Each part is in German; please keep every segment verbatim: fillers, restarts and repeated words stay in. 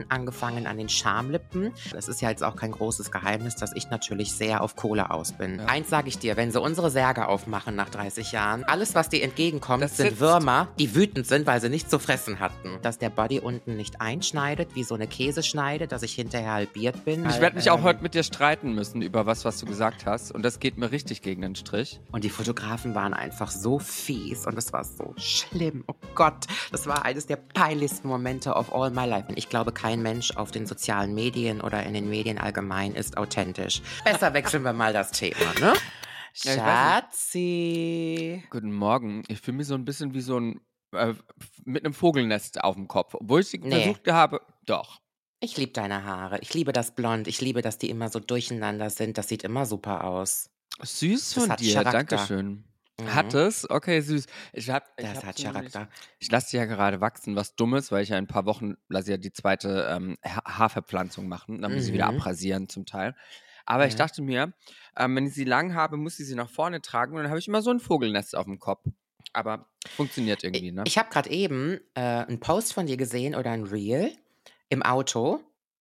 Angefangen an den Schamlippen. Das ist ja jetzt auch kein großes Geheimnis, dass ich natürlich sehr auf Kohle aus bin. Ja. Eins sage ich dir, wenn sie unsere Särge aufmachen nach dreißig Jahren, alles, was dir entgegenkommt, das sind sitzt. Würmer, die wütend sind, weil sie nichts zu fressen hatten. Dass der Body unten nicht einschneidet, wie so eine Käseschneide, dass ich hinterher halbiert bin. Ich werde mich ähm, auch heute mit dir streiten müssen über was, was du gesagt hast. Und das geht mir richtig gegen den Strich. Und die Fotografen waren einfach so fies und es war so schlimm. Oh Gott, das war eines der peinlichsten Momente of all my life. Und ich glaube, kein Mensch auf den sozialen Medien oder in den Medien allgemein ist authentisch. Besser wechseln wir mal das Thema, ne? Ja, Schatzi. Guten Morgen. Ich fühle mich so ein bisschen wie so ein, äh, mit einem Vogelnest auf dem Kopf. Obwohl ich Nee. versucht habe, doch. Ich liebe deine Haare. Ich liebe das Blond. Ich liebe, dass die immer so durcheinander sind. Das sieht immer super aus. Süß Das von hat dir, Charakter. Dankeschön. Mhm. Hat es? Okay, süß. Ich hab, ich Das hab hat so Charakter. nämlich- Ich lasse die ja gerade wachsen, was Dummes, weil ich ja in ein paar Wochen lasse ich ja die zweite ähm, Ha- Haarverpflanzung machen. Dann muss ich sie wieder Mhm. abrasieren zum Teil. Aber ich Ja. dachte mir, ähm, wenn ich sie lang habe, muss ich sie nach vorne tragen und dann habe ich immer so ein Vogelnest auf dem Kopf. Aber funktioniert irgendwie, ne? Ich habe gerade eben äh, einen Post von dir gesehen oder ein Reel im Auto.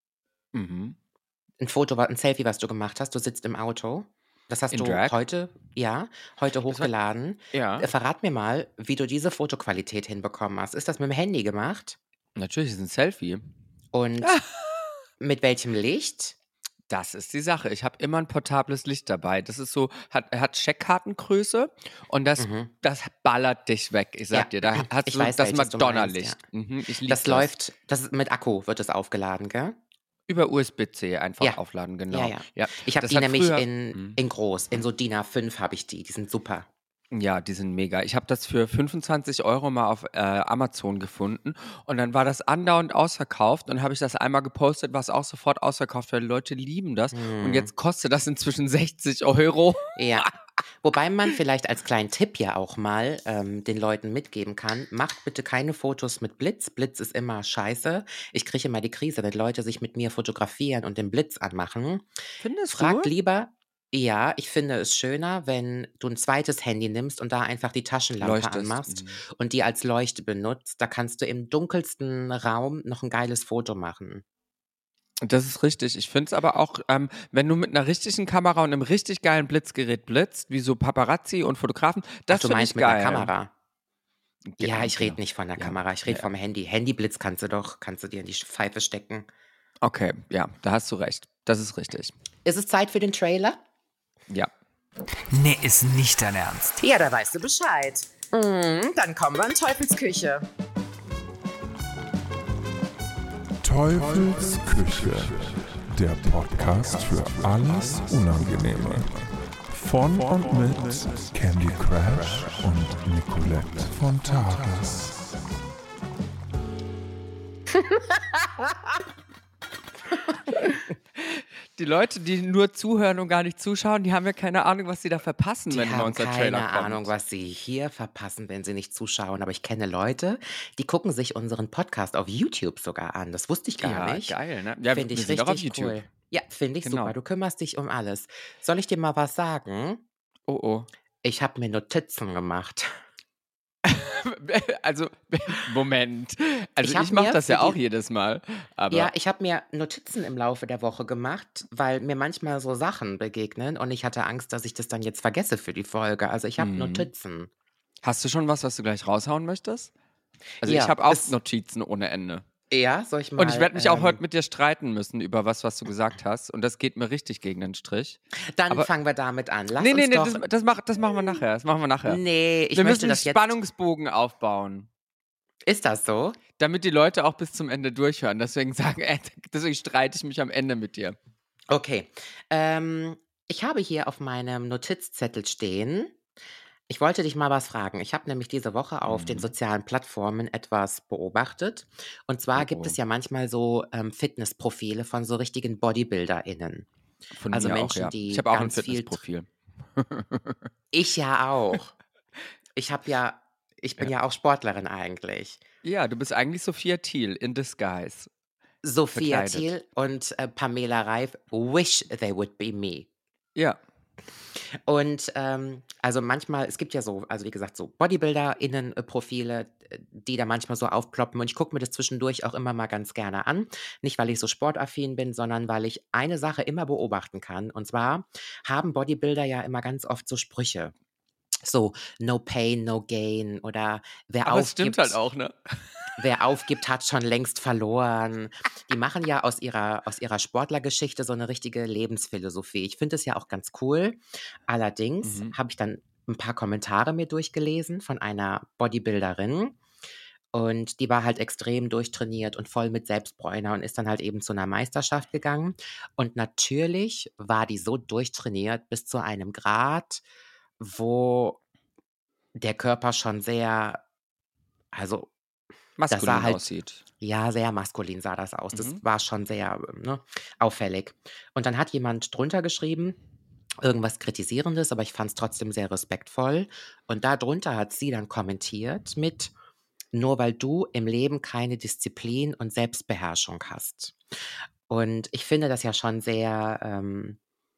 Mhm. Ein Foto, wa- ein Selfie, was du gemacht hast. Du sitzt im Auto. Das hast In du Drag? heute, ja, heute Das war, hochgeladen. ja, Äh, Verrat mir mal, wie du diese Fotoqualität hinbekommen hast. Ist das mit dem Handy gemacht? natürlich ist ein Selfie. Und mit welchem Licht? Das ist die Sache. Ich habe immer ein portables Licht dabei. Das ist so, hat, hat Checkkartengröße und das, Mhm. das ballert dich weg. Ich sag Ja, dir, da hast ich du weiß, das welches du meinst, Madonna-Licht. Mhm, ich liebe Das das. läuft, das ist mit Akku wird es aufgeladen, gell? Über U S B-C einfach Ja, aufladen, ja, genau. ja. Ja, Ich habe das die hat nämlich früher. in, Mhm. in groß, in so D I N A fünf habe ich die. Die sind super. Ja, die sind mega. Ich habe das für fünfundzwanzig Euro mal auf äh, Amazon gefunden und dann war das andauernd ausverkauft und habe ich das einmal gepostet, war es auch sofort ausverkauft, weil die Leute lieben das und Hm. jetzt kostet das inzwischen sechzig Euro. Ja. Wobei man vielleicht als kleinen Tipp ja auch mal ähm, den Leuten mitgeben kann, macht bitte keine Fotos mit Blitz. Blitz ist immer scheiße. Ich kriege immer die Krise, wenn Leute sich mit mir fotografieren und den Blitz anmachen. Findest Fragt du? lieber, ja, ich finde es schöner, wenn du ein zweites Handy nimmst und da einfach die Taschenlampe Leuchtest. anmachst Mhm. und die als Leuchte benutzt. Da kannst du im dunkelsten Raum noch ein geiles Foto machen. Das ist richtig. Ich finde es aber auch, ähm, wenn du mit einer richtigen Kamera und einem richtig geilen Blitzgerät blitzt, wie so Paparazzi und Fotografen, Ach, das du finde meinst ich mit einer geil. Kamera? Ge- Ja, ich Ja, rede nicht von der ja, Kamera, ich rede ja. vom Handy. Handyblitz kannst du doch, kannst du dir in die Pfeife stecken. Okay, ja, da hast du recht. Das ist richtig. Ist es Zeit für den Trailer? Ja. Nee, ist nicht dein Ernst. Ja, da weißt du Bescheid. Mm, dann kommen wir in Teufelsküche. Teufelsküche, der Podcast für alles Unangenehme. Von und mit Candy Crash und Nicolette von Tages. Die Leute, die nur zuhören und gar nicht zuschauen, die haben ja keine Ahnung, was sie da verpassen, Die wenn immer haben unser keine Trailer kommt. Ahnung, was sie hier verpassen, wenn sie nicht zuschauen. Aber ich kenne Leute, die gucken sich unseren Podcast auf YouTube sogar an. Das wusste ich gar Ja, nicht. geil, ne? Ja, Finde wir ich sind auch auf richtig YouTube. cool. Ja, finde ich Genau. super. Du kümmerst dich um alles. Soll ich dir mal was sagen? Oh, oh. Ich habe mir Notizen gemacht. Also, Moment. Also, Ich ich, hab mache mir das für ja auch die- jedes Mal. Aber Ja, ich habe mir Notizen im Laufe der Woche gemacht, weil mir manchmal so Sachen begegnen und ich hatte Angst, dass ich das dann jetzt vergesse für die Folge. Also ich habe Mhm. Notizen. hast du schon was, was du gleich raushauen möchtest? Also, Ja, ich habe auch es- Notizen ohne Ende. Ja, soll ich mal. Und ich werde mich auch ähm, heute mit dir streiten müssen über was, was du gesagt hast. Und das geht mir richtig gegen den Strich. Dann aber- fangen wir damit an. Lass nee, nee, uns nee, doch. das, das, mach, das machen wir nachher. Das machen wir nachher. Nee, ich wir möchte müssen das einen jetzt. Spannungsbogen aufbauen, Ist das so? damit die Leute auch bis zum Ende durchhören. Deswegen sagen, äh, deswegen streite ich mich am Ende mit dir. Okay. Ähm, ich habe hier auf meinem Notizzettel stehen. Ich wollte dich mal was fragen. Ich habe nämlich diese Woche auf den Mhm. sozialen Plattformen etwas beobachtet. Und zwar Oh, gibt oh. es ja manchmal so ähm, Fitnessprofile von so richtigen BodybuilderInnen. Von Also mir Menschen, auch, ja. die Ich habe auch ein ganz viel Fitnessprofil. Ich ja auch. Ich habe ja, ich bin ja. auch Sportlerin eigentlich. Ja, du bist eigentlich Sophia Thiel in disguise. Sophia Verkleidet. Thiel und äh, Pamela Reif, wish they would be me. Ja. Und ähm, also manchmal, es gibt ja so, also wie gesagt, so BodybuilderInnen-Profile, äh, die da manchmal so aufploppen. Und ich gucke mir das zwischendurch auch immer mal ganz gerne an. Nicht, weil ich so sportaffin bin, sondern weil ich eine Sache immer beobachten kann. Und zwar haben Bodybuilder ja immer ganz oft so Sprüche. So, no pain, no gain. Oder wer Aber es stimmt halt aufgibt, auch, ne? wer aufgibt, hat schon längst verloren. Die machen ja aus ihrer, aus ihrer Sportlergeschichte so eine richtige Lebensphilosophie. Ich finde es ja auch ganz cool. Allerdings Mhm. habe ich dann ein paar Kommentare mir durchgelesen von einer Bodybuilderin. Und die war halt extrem durchtrainiert und voll mit Selbstbräuner und ist dann halt eben zu einer Meisterschaft gegangen. Und natürlich war die so durchtrainiert bis zu einem Grad, wo der Körper schon sehr, also das sah Maskulin halt, aussieht. ja, sehr maskulin sah das aus. Das Mhm. war schon sehr, ähm, ne, auffällig. Und dann hat jemand drunter geschrieben, irgendwas Kritisierendes, aber ich fand es trotzdem sehr respektvoll. Und darunter hat sie dann kommentiert mit, nur weil du im Leben keine Disziplin und Selbstbeherrschung hast. Und ich finde das ja schon sehr, ähm,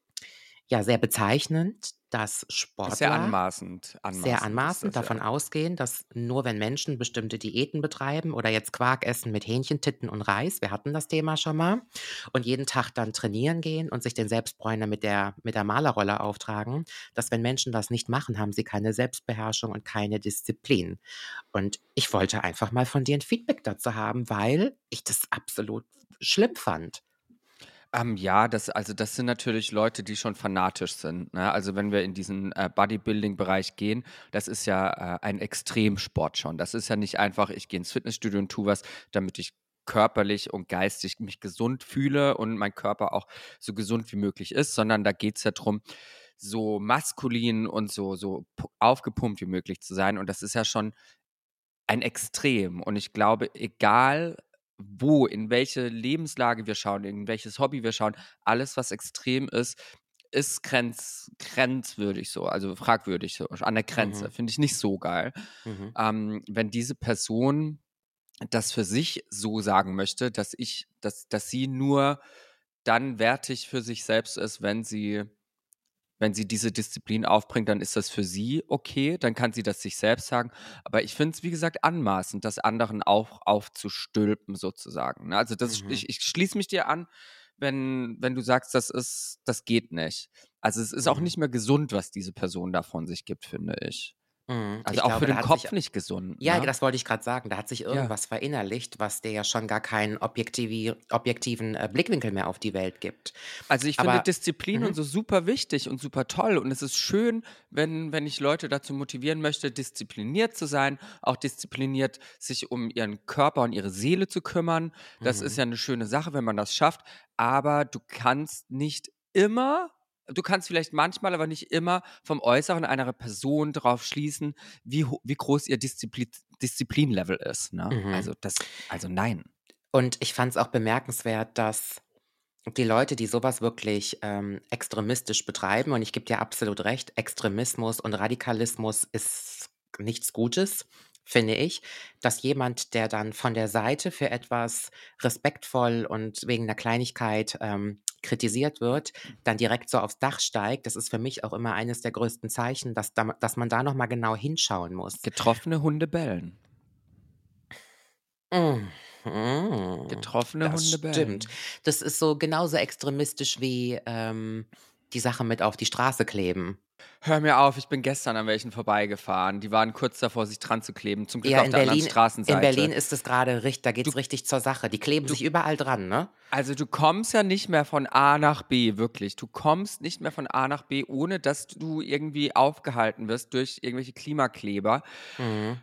ja, sehr bezeichnend, dass Ist sehr Sportler anmaßend. sehr Anmaßend ist anmaßend das, davon ja. ausgehen, dass nur wenn Menschen bestimmte Diäten betreiben oder jetzt Quark essen mit Hähnchentitten und Reis, wir hatten das Thema schon mal, und jeden Tag dann trainieren gehen und sich den Selbstbräuner mit der, mit der Malerrolle auftragen, dass wenn Menschen das nicht machen, haben sie keine Selbstbeherrschung und keine Disziplin. Und ich wollte einfach mal von dir ein Feedback dazu haben, weil ich das absolut schlimm fand. Ähm, ja, das, also das sind natürlich Leute, die schon fanatisch sind. Ne? Also wenn wir in diesen äh, Bodybuilding-Bereich gehen, das ist ja äh, ein Extremsport schon. Das ist ja nicht einfach, ich gehe ins Fitnessstudio und tue was, damit ich körperlich und geistig mich gesund fühle und mein Körper auch so gesund wie möglich ist, sondern da geht es ja darum, so maskulin und so, so pu- aufgepumpt wie möglich zu sein. Und das ist ja schon ein Extrem. Und ich glaube, egal wo, in welche Lebenslage wir schauen, in welches Hobby wir schauen, alles, was extrem ist, ist grenz, grenzwürdig so, also fragwürdig so, an der Grenze. Mhm. Finde ich nicht so geil. Mhm. Ähm, wenn diese Person das für sich so sagen möchte, dass ich, dass, dass sie nur dann wertig für sich selbst ist, wenn sie wenn sie diese Disziplin aufbringt, dann ist das für sie okay, dann kann sie das sich selbst sagen. Aber ich finde es, wie gesagt, anmaßend, das anderen auch aufzustülpen sozusagen. Ne? Also das, Mhm. ich, ich schließe mich dir an, wenn, wenn du sagst, das ist, das geht nicht. Also es ist auch Mhm. nicht mehr gesund, was diese Person da von sich gibt, finde ich. Mhm. Also Ich auch für glaube, da den hat sich, Kopf nicht gesund, ja, ne? das wollte ich gerade sagen, da hat sich Ja. irgendwas verinnerlicht, was dir ja schon gar keinen objektivi objektiven, äh, Blickwinkel mehr auf die Welt gibt. Also ich finde Aber Disziplin und mhm, so super wichtig und super toll. Und es ist schön, wenn, wenn ich Leute dazu motivieren möchte, diszipliniert zu sein, auch diszipliniert sich um ihren Körper und ihre Seele zu kümmern. Das ist mhm, ja eine schöne Sache, wenn man das schafft. Aber du kannst nicht immer, du kannst vielleicht manchmal, aber nicht immer vom Äußeren einer Person darauf schließen, wie, ho- wie groß ihr Disziplin, Disziplinlevel ist. Ne? mhm. Also das, also nein. Und ich fand es auch bemerkenswert, dass die Leute, die sowas wirklich, ähm, extremistisch betreiben, und ich gebe dir absolut recht, Extremismus und Radikalismus ist nichts Gutes, finde ich, dass jemand, der dann von der Seite für etwas respektvoll und wegen 'ner Kleinigkeit, ähm, kritisiert wird, dann direkt so aufs Dach steigt. Das ist für mich auch immer eines der größten Zeichen, dass da dass man da noch mal genau hinschauen muss. Getroffene Hunde bellen. Mhm. Getroffene Das Hunde stimmt. bellen. Das ist so genauso extremistisch wie, ähm, die Sache mit auf die Straße kleben. Hör mir auf, ich bin gestern an welchen vorbeigefahren. Die waren kurz davor, sich dran zu kleben. Zum Glück Ja, auf in der anderen Berlin in Straßenseite. Berlin ist es grade richt da Du, geht's richtig zur Sache. Die kleben du, sich überall dran, ne? also du kommst ja nicht mehr von A nach B, wirklich. Du kommst nicht mehr von A nach B, ohne dass du irgendwie aufgehalten wirst durch irgendwelche Klimakleber. Mhm.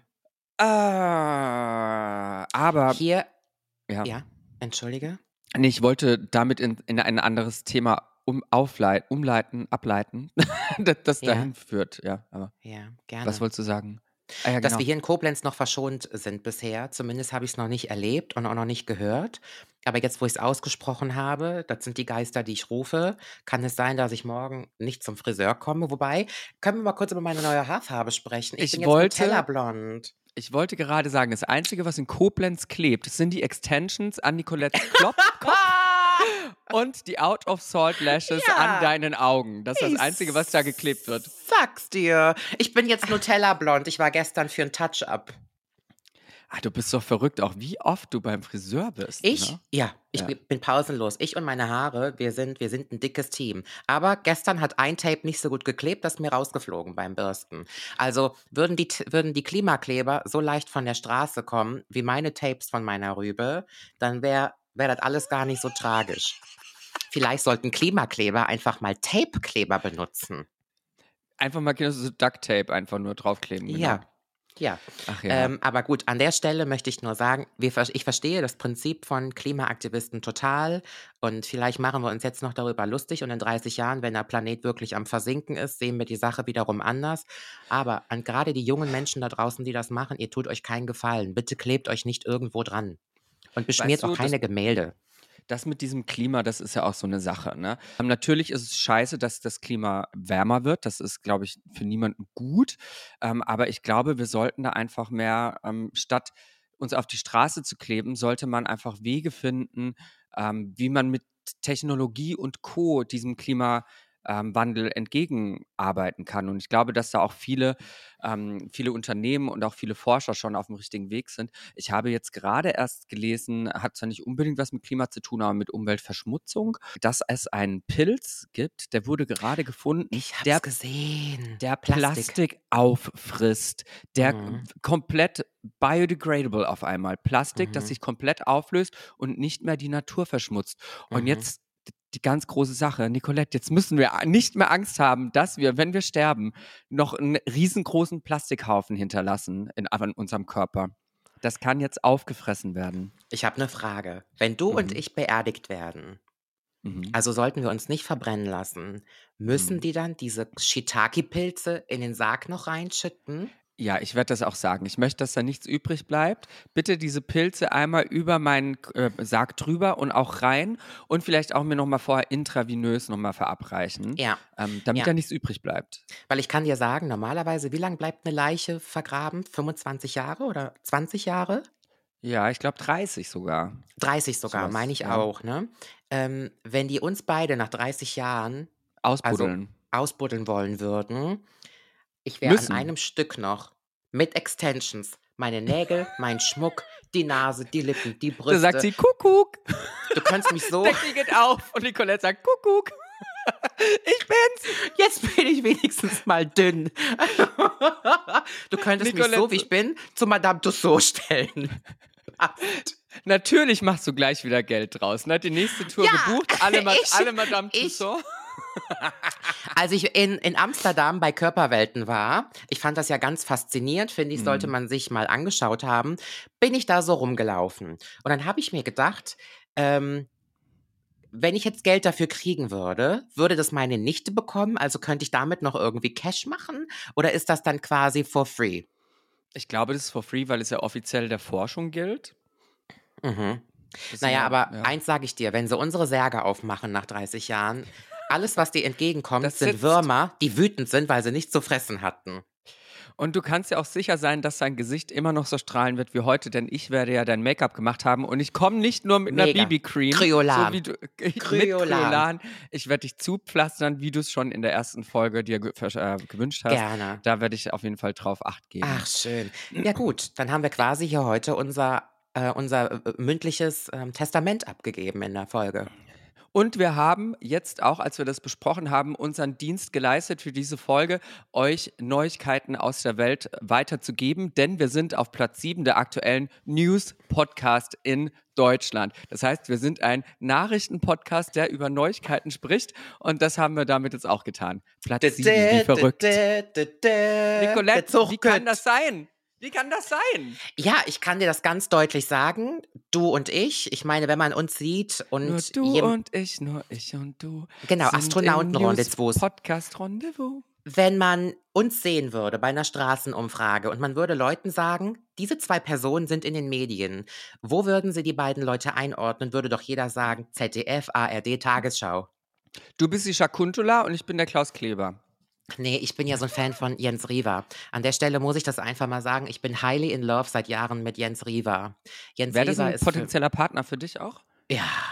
Ah, aber, Hier ja. ja, entschuldige? Nee, ich wollte damit in, in ein anderes Thema um, aufleiten, umleiten, ableiten, das, das Ja, dahin führt, ja. Aber ja, was gerne. wolltest du sagen? Ah ja, Dass genau. wir hier in Koblenz noch verschont sind bisher. Zumindest habe ich es noch nicht erlebt und auch noch nicht gehört. Aber jetzt, wo ich es ausgesprochen habe, das sind die Geister, die ich rufe, kann es sein, dass ich morgen nicht zum Friseur komme. Wobei, können wir mal kurz über meine neue Haarfarbe sprechen? Ich bin Ich jetzt wollte, Nutella-blond. ich wollte gerade sagen, das Einzige, was in Koblenz klebt, das sind die Extensions an Nicolettes Klopf, Kopf. und die Out-of-Salt-Lashes Ja. an deinen Augen. Das ist das Ich Einzige, was da geklebt wird. Sag's dir. Ich bin jetzt Nutella-blond. Ich war gestern für ein Touch-up. Ah, du bist doch verrückt, auch wie oft du beim Friseur bist. Ich? Ne? Ja, ich Ja. bin pausenlos. Ich und meine Haare, wir sind, wir sind ein dickes Team. Aber gestern hat ein Tape nicht so gut geklebt, das ist mir rausgeflogen beim Bürsten. Also würden die, würden die Klimakleber so leicht von der Straße kommen, wie meine Tapes von meiner Rübe, dann wäre wär das alles gar nicht so tragisch. Vielleicht sollten Klimakleber einfach mal Tapekleber benutzen. Einfach mal so Duct-Tape einfach nur draufkleben. Genau. Ja. Ja. Ach ja. Ähm, aber gut, an der Stelle möchte ich nur sagen, wir, ver- ich verstehe das Prinzip von Klimaaktivisten total und vielleicht machen wir uns jetzt noch darüber lustig und in dreißig Jahren, wenn der Planet wirklich am Versinken ist, sehen wir die Sache wiederum anders. Aber an gerade die jungen Menschen da draußen, die das machen, ihr tut euch keinen Gefallen. Bitte klebt euch nicht irgendwo dran und beschmiert Weißt du, auch keine Gemälde. Das mit diesem Klima, das ist ja auch so eine Sache. Ne? Ähm, Natürlich ist es scheiße, dass das Klima wärmer wird. Das ist, glaube ich, für niemanden gut. Ähm, aber ich glaube, wir sollten da einfach mehr, ähm, statt uns auf die Straße zu kleben, sollte man einfach Wege finden, ähm, wie man mit Technologie und Co. diesem Klimawandel ähm, entgegenarbeiten kann. Und ich glaube, dass da auch viele, ähm, viele Unternehmen und auch viele Forscher schon auf dem richtigen Weg sind. Ich habe jetzt gerade erst gelesen, hat zwar nicht unbedingt was mit Klima zu tun, aber mit Umweltverschmutzung, dass es einen Pilz gibt, der wurde gerade gefunden, Ich hab's der, gesehen. der Plastik. auffrisst, der Mhm. komplett biodegradable auf einmal. Plastik, Mhm. das sich komplett auflöst und nicht mehr die Natur verschmutzt. Und Mhm. jetzt die ganz große Sache, Nicolette, jetzt müssen wir nicht mehr Angst haben, dass wir, wenn wir sterben, noch einen riesengroßen Plastikhaufen hinterlassen in, in unserem Körper. Das kann jetzt aufgefressen werden. Ich habe eine Frage. Wenn du und Mhm. ich beerdigt werden, Mhm. also sollten wir uns nicht verbrennen lassen, müssen Mhm. die dann diese Shiitake-Pilze in den Sarg noch reinschütten? Ja, ich werde das auch sagen. Ich möchte, dass da nichts übrig bleibt. Bitte diese Pilze einmal über meinen äh, Sarg drüber und auch rein und vielleicht auch mir nochmal vorher intravenös nochmal verabreichen, Ja, ähm, damit ja. da nichts übrig bleibt. Weil ich kann dir sagen, normalerweise, wie lange bleibt eine Leiche vergraben? fünfundzwanzig Jahre oder zwanzig Jahre? Ja, ich glaube dreißig sogar. dreißig sogar, Sowas, meine ich ja. auch, ne? Ähm, wenn die uns beide nach dreißig Jahren also Ausbuddeln. ausbuddeln wollen würden, ich wäre an Müssen. einem Stück noch mit Extensions. Meine Nägel, mein Schmuck, die Nase, die Lippen, die Da Brüste. sagt sie Kuckuck. Du könntest mich so. Deckel geht auf und Nicolette sagt Kuckuck. Ich bin's. Jetzt bin ich wenigstens mal dünn. Du könntest mich so, Nicolette- wie ich bin, zu Madame Tussauds stellen. Natürlich machst du gleich wieder Geld draus. Ne? Die nächste Tour Ja, gebucht. Alle, Ma ich- alle Madame ich- Tussauds. Als ich in, in Amsterdam bei Körperwelten war, ich fand das ja ganz faszinierend, finde ich, sollte Mhm. man sich mal angeschaut haben, bin ich da so rumgelaufen. Und dann habe ich mir gedacht, ähm, wenn ich jetzt Geld dafür kriegen würde, würde das meine Nichte bekommen? Also könnte ich damit noch irgendwie Cash machen? Oder ist das dann quasi for free? Ich glaube, das ist for free, weil es ja offiziell der Forschung gilt. Mhm. Das Naja, ja- aber ja. eins sage ich dir, wenn sie unsere Särge aufmachen nach dreißig Jahren, alles, was dir entgegenkommt, Das sind sitzt. Würmer, die wütend sind, weil sie nichts zu fressen hatten. Und du kannst ja auch sicher sein, dass dein Gesicht immer noch so strahlen wird wie heute, denn ich werde ja dein Make-up gemacht haben und ich komme nicht nur mit einer Mega. B B-Cream. Kryolan. So wie du, mit Kryolan. Kryolan. Ich werde dich zupflastern, wie du es schon in der ersten Folge dir ge äh, gewünscht hast. Gerne. Da werde ich auf jeden Fall drauf Acht geben. Ach, schön. Ja gut, dann haben wir quasi hier heute unser, äh, unser äh, mündliches ähm, Testament abgegeben in der Folge. Und wir haben jetzt auch, als wir das besprochen haben, unseren Dienst geleistet für diese Folge, euch Neuigkeiten aus der Welt weiterzugeben, denn wir sind auf Platz sieben der aktuellen News-Podcast in Deutschland. Das heißt, wir sind ein Nachrichten-Podcast, der über Neuigkeiten spricht und das haben wir damit jetzt auch getan. Platz sieben, wie verrückt. Nicolette, wie kann das sein? Wie kann das sein? Ja, ich kann dir das ganz deutlich sagen. Du und ich, ich meine, wenn man uns sieht und Nur du jem- und ich, nur ich und du. Genau, sind im Astronautenrendezvous. News-Podcast-Rendezvous. wenn man uns sehen würde bei einer Straßenumfrage und man würde Leuten sagen, diese zwei Personen sind in den Medien, wo würden sie die beiden Leute einordnen? Würde doch jeder sagen, Z D F, A R D, Tagesschau. Du bist die Shakuntula und ich bin der Klaus Kleber. Nee, ich bin ja so ein Fan von Jens Riva. An der Stelle muss ich das einfach mal sagen. Ich bin highly in love seit Jahren mit Jens Riva. Jens Wäre das Riva ein ist für, potenzieller Partner für dich auch? ja,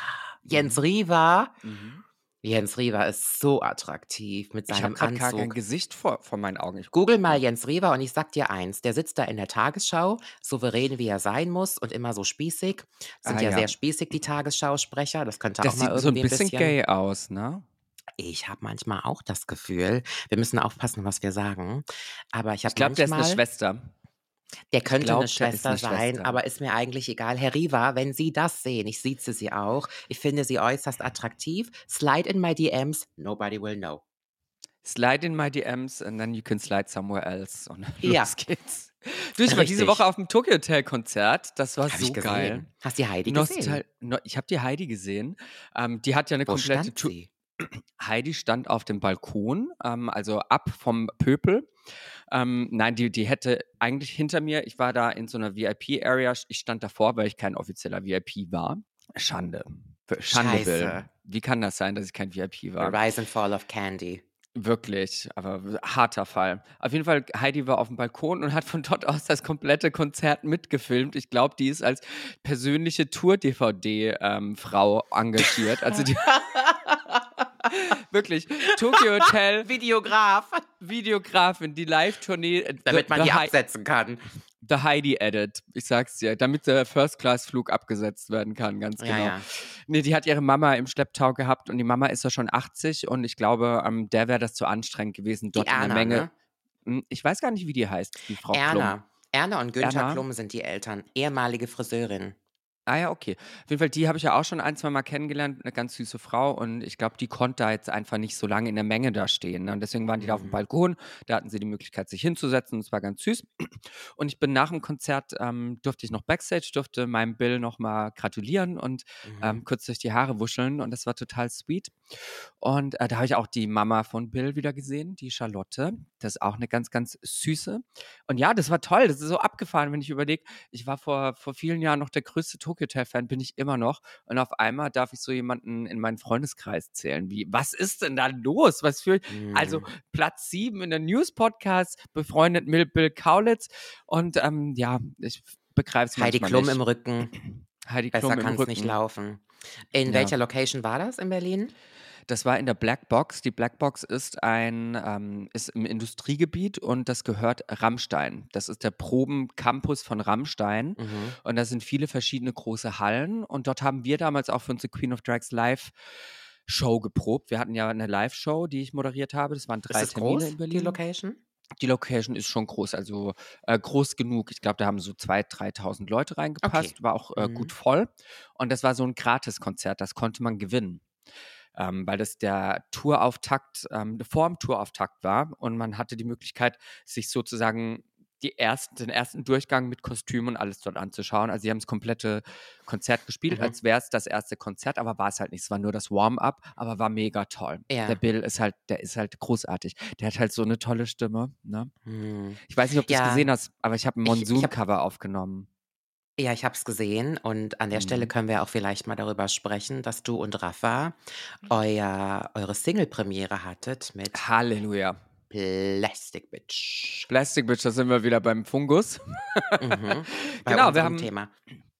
Jens Mhm. Riva. Mhm. Jens Riva ist so attraktiv mit Ich habe seinem gerade gar kein Anzug. Gesicht vor, vor meinen Augen. Ich Google guck mal mal. Jens Riva und ich sag dir eins, der sitzt da in der Tagesschau, souverän wie er sein muss und immer so spießig. Sind Ah ja ja. sehr spießig, die Tagesschausprecher. Das könnte auch Das mal sieht so ein irgendwie ein bisschen bisschen. gay aus, ne? Ich habe manchmal auch das Gefühl, wir müssen aufpassen, was wir sagen. Aber ich Ich habe glaube, der ist eine manchmal, Schwester. der Ich könnte eine glaube, der ist Schwester eine sein, Schwester. aber ist mir eigentlich egal. Herr Riva, wenn Sie das sehen, ich sieze Sie auch. Ich finde Sie äußerst attraktiv. Slide in my D Ms, nobody will know. Slide in my D Ms and then you can slide somewhere else. Und Ja, los geht's. Du, ich war diese Woche richtig. auf dem Tokyo Hotel Konzert. Das war Habe ich so geil. gesehen. Hast du die Heidi Nostal gesehen? no, ich habe die Heidi gesehen. Ähm, die hat ja eine Wo komplette stand Tour. sie? Heidi stand auf dem Balkon, ähm, also ab vom Pöpel. Ähm, nein, die, die hätte eigentlich hinter mir, ich war da in so einer V I P-Area, ich stand davor, weil ich kein offizieller V I P war. Schande. Schande, Bill. Scheiße. Wie kann das sein, dass ich kein V I P The war? Rise and Fall of Candy. Wirklich, aber harter Fall. Auf jeden Fall, Heidi war auf dem Balkon und hat von dort aus das komplette Konzert mitgefilmt. Ich glaube, die ist als persönliche Tour-D V D-Frau engagiert. Also die wirklich, Tokyo Hotel, Videograf. Videografin, die Live-Tournee, äh, Damit the, man the, die Hei- absetzen kann. the Heidi Edit, ich sag's dir, damit der First-Class-Flug abgesetzt werden kann, ganz Ja, genau. ja. Nee, die hat ihre Mama im Schlepptau gehabt und die Mama ist ja schon achtzig und ich glaube, ähm, der wäre das zu anstrengend gewesen, Die dort in der Erna, Menge. ne? Hm, Ich weiß gar nicht, wie die heißt, die Frau Klum. Erna. Erna und Günther Erna? Klum sind die Eltern. Ehemalige Friseurin. Ah ja, okay. Auf jeden Fall, die habe ich ja auch schon ein, zwei Mal kennengelernt, eine ganz süße Frau und ich glaube, die konnte da jetzt einfach nicht so lange in der Menge da stehen. Ne? Und deswegen waren die da auf dem Mhm. Balkon, da hatten sie die Möglichkeit, sich hinzusetzen, es war ganz süß. Und ich bin nach dem Konzert, ähm, durfte ich noch Backstage, durfte meinem Bill nochmal gratulieren und ähm, Mhm. kurz durch die Haare wuscheln und das war total sweet. Und äh, da habe ich auch die Mama von Bill wieder gesehen, die Charlotte. Das ist auch eine ganz, ganz süße. Und ja, das war toll, das ist so abgefahren, wenn ich überlege, ich war vor, vor vielen Jahren noch der größte Tokyo Hotel-Fan, bin ich immer noch. Und auf einmal darf ich so jemanden in meinen Freundeskreis zählen. Wie, was ist denn da los? Was für, also Mhm. Platz sieben in der News-Podcast, befreundet mit Bill Kaulitz. Und ähm, ja, ich begreife es Heidi manchmal Klum nicht. im Rücken. Heidi Besser Klum im kann es nicht Rücken. laufen. In Ja. welcher Location war das in Berlin? Das war in der Black Box. Die Black Box ist ein ähm, ist im Industriegebiet und das gehört Rammstein. Das ist der Probencampus von Rammstein Mhm. und da sind viele verschiedene große Hallen und dort haben wir damals auch für unsere Queen of Drags Live Show geprobt. Wir hatten ja eine Live-Show, die ich moderiert habe. Das waren Ist drei es Termine groß, in die Berlin. Location? Die Location ist schon groß, also äh, groß genug. Ich glaube, da haben so zweitausend, dreitausend Leute reingepasst, Okay. war auch äh, Mhm. gut voll. Und das war so ein Gratiskonzert, das konnte man gewinnen. Ähm, weil das der Tourauftakt, ähm, vor dem Tourauftakt war und man hatte die Möglichkeit, sich sozusagen die ersten, den ersten Durchgang mit Kostüm und alles dort anzuschauen. Also sie haben das komplette Konzert gespielt, Mhm. als wäre es das erste Konzert, aber war es halt nicht. Es war nur das Warm-up, aber war mega toll. Ja. Der Bill ist halt, der ist halt großartig. Der hat halt so eine tolle Stimme. Ne? Hm. Ich weiß nicht, ob du es Ja, gesehen hast, aber ich habe ein ich, ich habe Monsoon-Cover aufgenommen. ja, ich habe es gesehen und an der Stelle Mhm. können wir auch vielleicht mal darüber sprechen, dass du und Rafa euer, eure Single-Premiere hattet mit Halleluja. Plastic Bitch. Plastic Bitch, da sind wir wieder beim Fungus. Mhm. Bei Genau, wir unserem haben, Thema.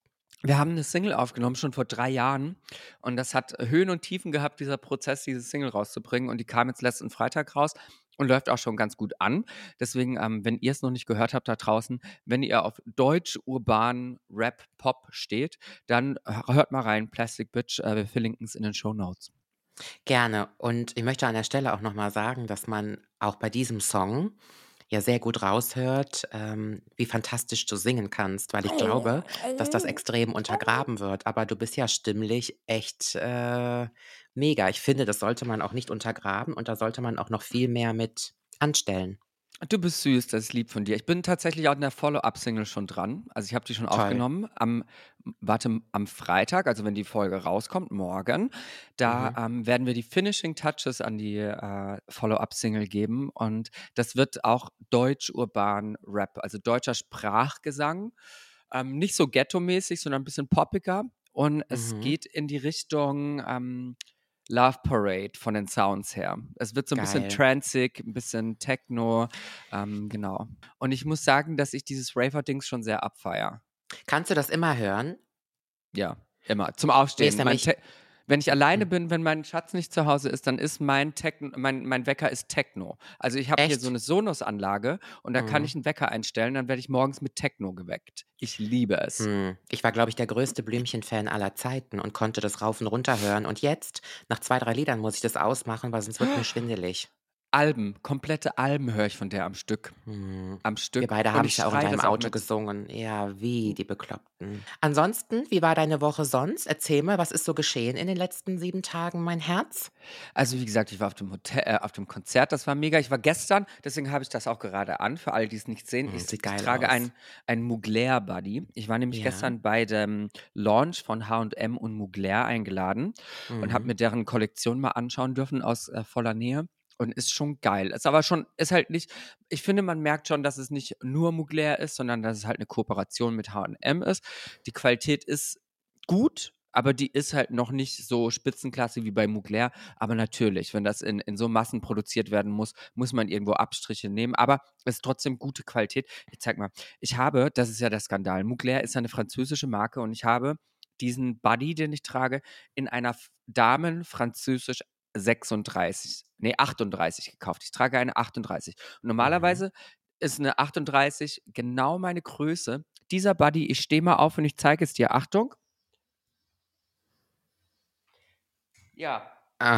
wir haben eine Single aufgenommen, schon vor drei Jahren. Und das hat Höhen und Tiefen gehabt, dieser Prozess, diese Single rauszubringen. Und die kam jetzt letzten Freitag raus und läuft auch schon ganz gut an. Deswegen, ähm, wenn ihr es noch nicht gehört habt da draußen, wenn ihr auf Deutsch, Urban, Rap, Pop steht, dann hört mal rein, Plastic Bitch. Äh, wir verlinken es in den Shownotes. Gerne. Und ich möchte an der Stelle auch nochmal sagen, dass man auch bei diesem Song ja sehr gut raushört, ähm, wie fantastisch du singen kannst, weil ich glaube, dass das extrem untergraben wird. Aber du bist ja stimmlich echt äh, mega. Ich finde, das sollte man auch nicht untergraben und da sollte man auch noch viel mehr mit anstellen. Du bist süß, das ist lieb von dir. Ich bin tatsächlich auch in der Follow-up-Single schon dran. Also ich habe die schon Toll. aufgenommen. Am, warte, am Freitag, also wenn die Folge rauskommt, morgen, da Mhm. ähm, werden wir die Finishing Touches an die äh, Follow-up-Single geben. Und das wird auch Deutsch-Urban-Rap, also deutscher Sprachgesang. Ähm, nicht so ghetto-mäßig, sondern ein bisschen poppiger. Und es Mhm. geht in die Richtung ähm, Love Parade von den Sounds her. Es wird so ein bisschen Geil. trancig, ein bisschen Techno, ähm, genau. Und ich muss sagen, dass ich dieses Raver-Dings schon sehr abfeier. Kannst du das immer hören? Ja, immer. Zum Mir ist Aufstehen. Mein, nämlich, Te Wenn ich alleine bin, wenn mein Schatz nicht zu Hause ist, dann ist mein Techno, mein, mein Wecker ist Techno. Also ich habe hier Echt? so eine Sonos-Anlage und da kann Mhm. ich einen Wecker einstellen, dann werde ich morgens mit Techno geweckt. Ich liebe es. Hm. Ich war, glaube ich, der größte Blümchen-Fan aller Zeiten und konnte das rauf und runter hören. Und jetzt, nach zwei, drei Liedern, muss ich das ausmachen, weil sonst wird mir schwindelig. Alben, komplette Alben höre ich von der am Stück. Hm. Am Wir Stück. beide Und haben ich es ja auch in schreie deinem das auch Auto mit. gesungen. Ja, wie die Bekloppten. Ansonsten, wie war deine Woche sonst? Erzähl mal, was ist so geschehen in den letzten sieben Tagen, mein Herz? Also wie gesagt, ich war auf dem Hotel, äh, auf dem Konzert, das war mega. Ich war gestern, deswegen habe ich das auch gerade an, für alle, die es nicht sehen. Hm, Ich, sieht ich geil trage aus. ein, ein Mugler-Buddy. Ich war nämlich Ja. gestern bei dem Launch von H und M und Mugler eingeladen und habe Mhm. mir deren Kollektion mal anschauen dürfen aus äh, voller Nähe. Und ist schon geil. Ist aber schon, ist halt nicht, ich finde, man merkt schon, dass es nicht nur Mugler ist, sondern dass es halt eine Kooperation mit H und M ist. Die Qualität ist gut, aber die ist halt noch nicht so Spitzenklasse wie bei Mugler. Aber natürlich, wenn das in, in so Massen produziert werden muss, muss man irgendwo Abstriche nehmen. Aber es ist trotzdem gute Qualität. Ich zeig mal. Ich habe, das ist ja der Skandal, Mugler ist eine französische Marke und ich habe diesen Buddy, den ich trage, in einer F- Damen-französisch sechsunddreißig, nee, achtunddreißig gekauft. Ich trage eine achtunddreißig. Und Mhm. normalerweise ist eine achtunddreißig genau meine Größe. Dieser Buddy, ich stehe mal auf und ich zeige es dir. Achtung. Ja,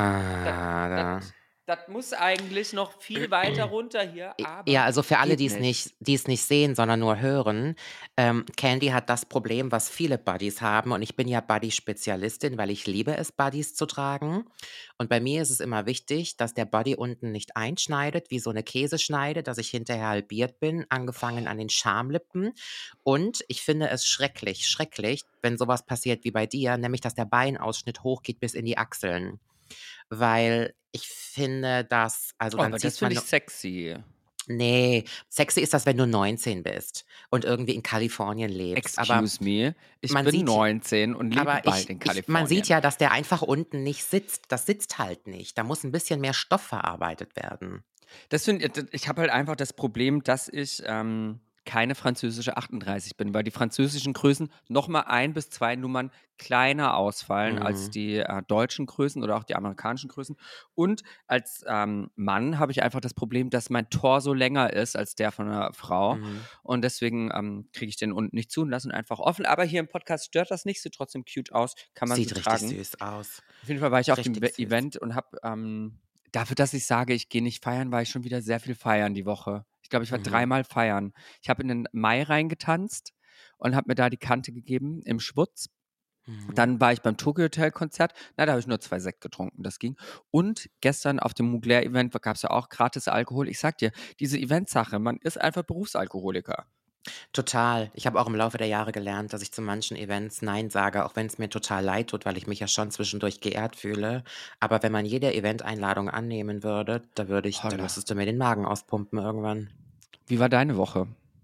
Ah, das, da. das, das muss eigentlich noch viel weiter runter hier, I- aber Ja, also für alle, geht die es nicht. nicht, die es nicht sehen, sondern nur hören, ähm, Candy hat das Problem, was viele Buddies haben. Und ich bin ja Buddy-Spezialistin, weil ich liebe es, Buddies zu tragen. Und bei mir ist es immer wichtig, dass der Buddy unten nicht einschneidet, wie so eine Käseschneide, dass ich hinterher halbiert bin, angefangen an den Schamlippen. Und ich finde es schrecklich, schrecklich, wenn sowas passiert wie bei dir, nämlich dass der Beinausschnitt hochgeht bis in die Achseln. Weil ich finde, dass, also Oh, dann aber das sieht finde man, ich sexy. nee, sexy ist das, wenn du neunzehn bist und irgendwie in Kalifornien lebst. Aber Excuse me, ich man bin sieht, neunzehn und lebe aber bald ich, in ich, man sieht Kalifornien. ja, dass der einfach unten nicht sitzt. Das sitzt halt nicht. Da muss ein bisschen mehr Stoff verarbeitet werden. Das find, ich habe halt einfach das Problem, dass ich ähm, keine französische achtunddreißig bin, weil die französischen Größen nochmal ein bis zwei Nummern kleiner ausfallen als Mhm. die äh, deutschen Größen oder auch die amerikanischen Größen. Und als ähm, Mann habe ich einfach das Problem, dass mein Torso länger ist als der von einer Frau. Mhm. Und deswegen ähm, kriege ich den unten nicht zu und lasse ihn einfach offen. Aber hier im Podcast stört das nicht, sieht trotzdem cute aus, kann man Sieht so richtig tragen. süß aus. Auf jeden Fall war ich auf dem Richtig Be- süß. Event und habe ähm, dafür, dass ich sage, ich gehe nicht feiern, war ich schon wieder sehr viel feiern die Woche. Ich glaube, ich war Mhm. dreimal feiern. Ich habe in den Mai reingetanzt und habe mir da die Kante gegeben im Schwutz. Mhm. Dann war ich beim Tokyo Hotel Konzert. Na, da habe ich nur zwei Sekt getrunken, das ging. Und gestern auf dem Mugler Event gab es ja auch gratis Alkohol. Ich sag dir, diese Eventsache, man ist einfach Berufsalkoholiker. Total. Ich habe auch im Laufe der Jahre gelernt, dass ich zu manchen Events Nein sage, auch wenn es mir total leid tut, weil ich mich ja schon zwischendurch geehrt fühle. Aber wenn man jede Eventeinladung annehmen würde, da würde ich, da Holla. müsstest du mir den Magen auspumpen irgendwann. Wie war deine Woche?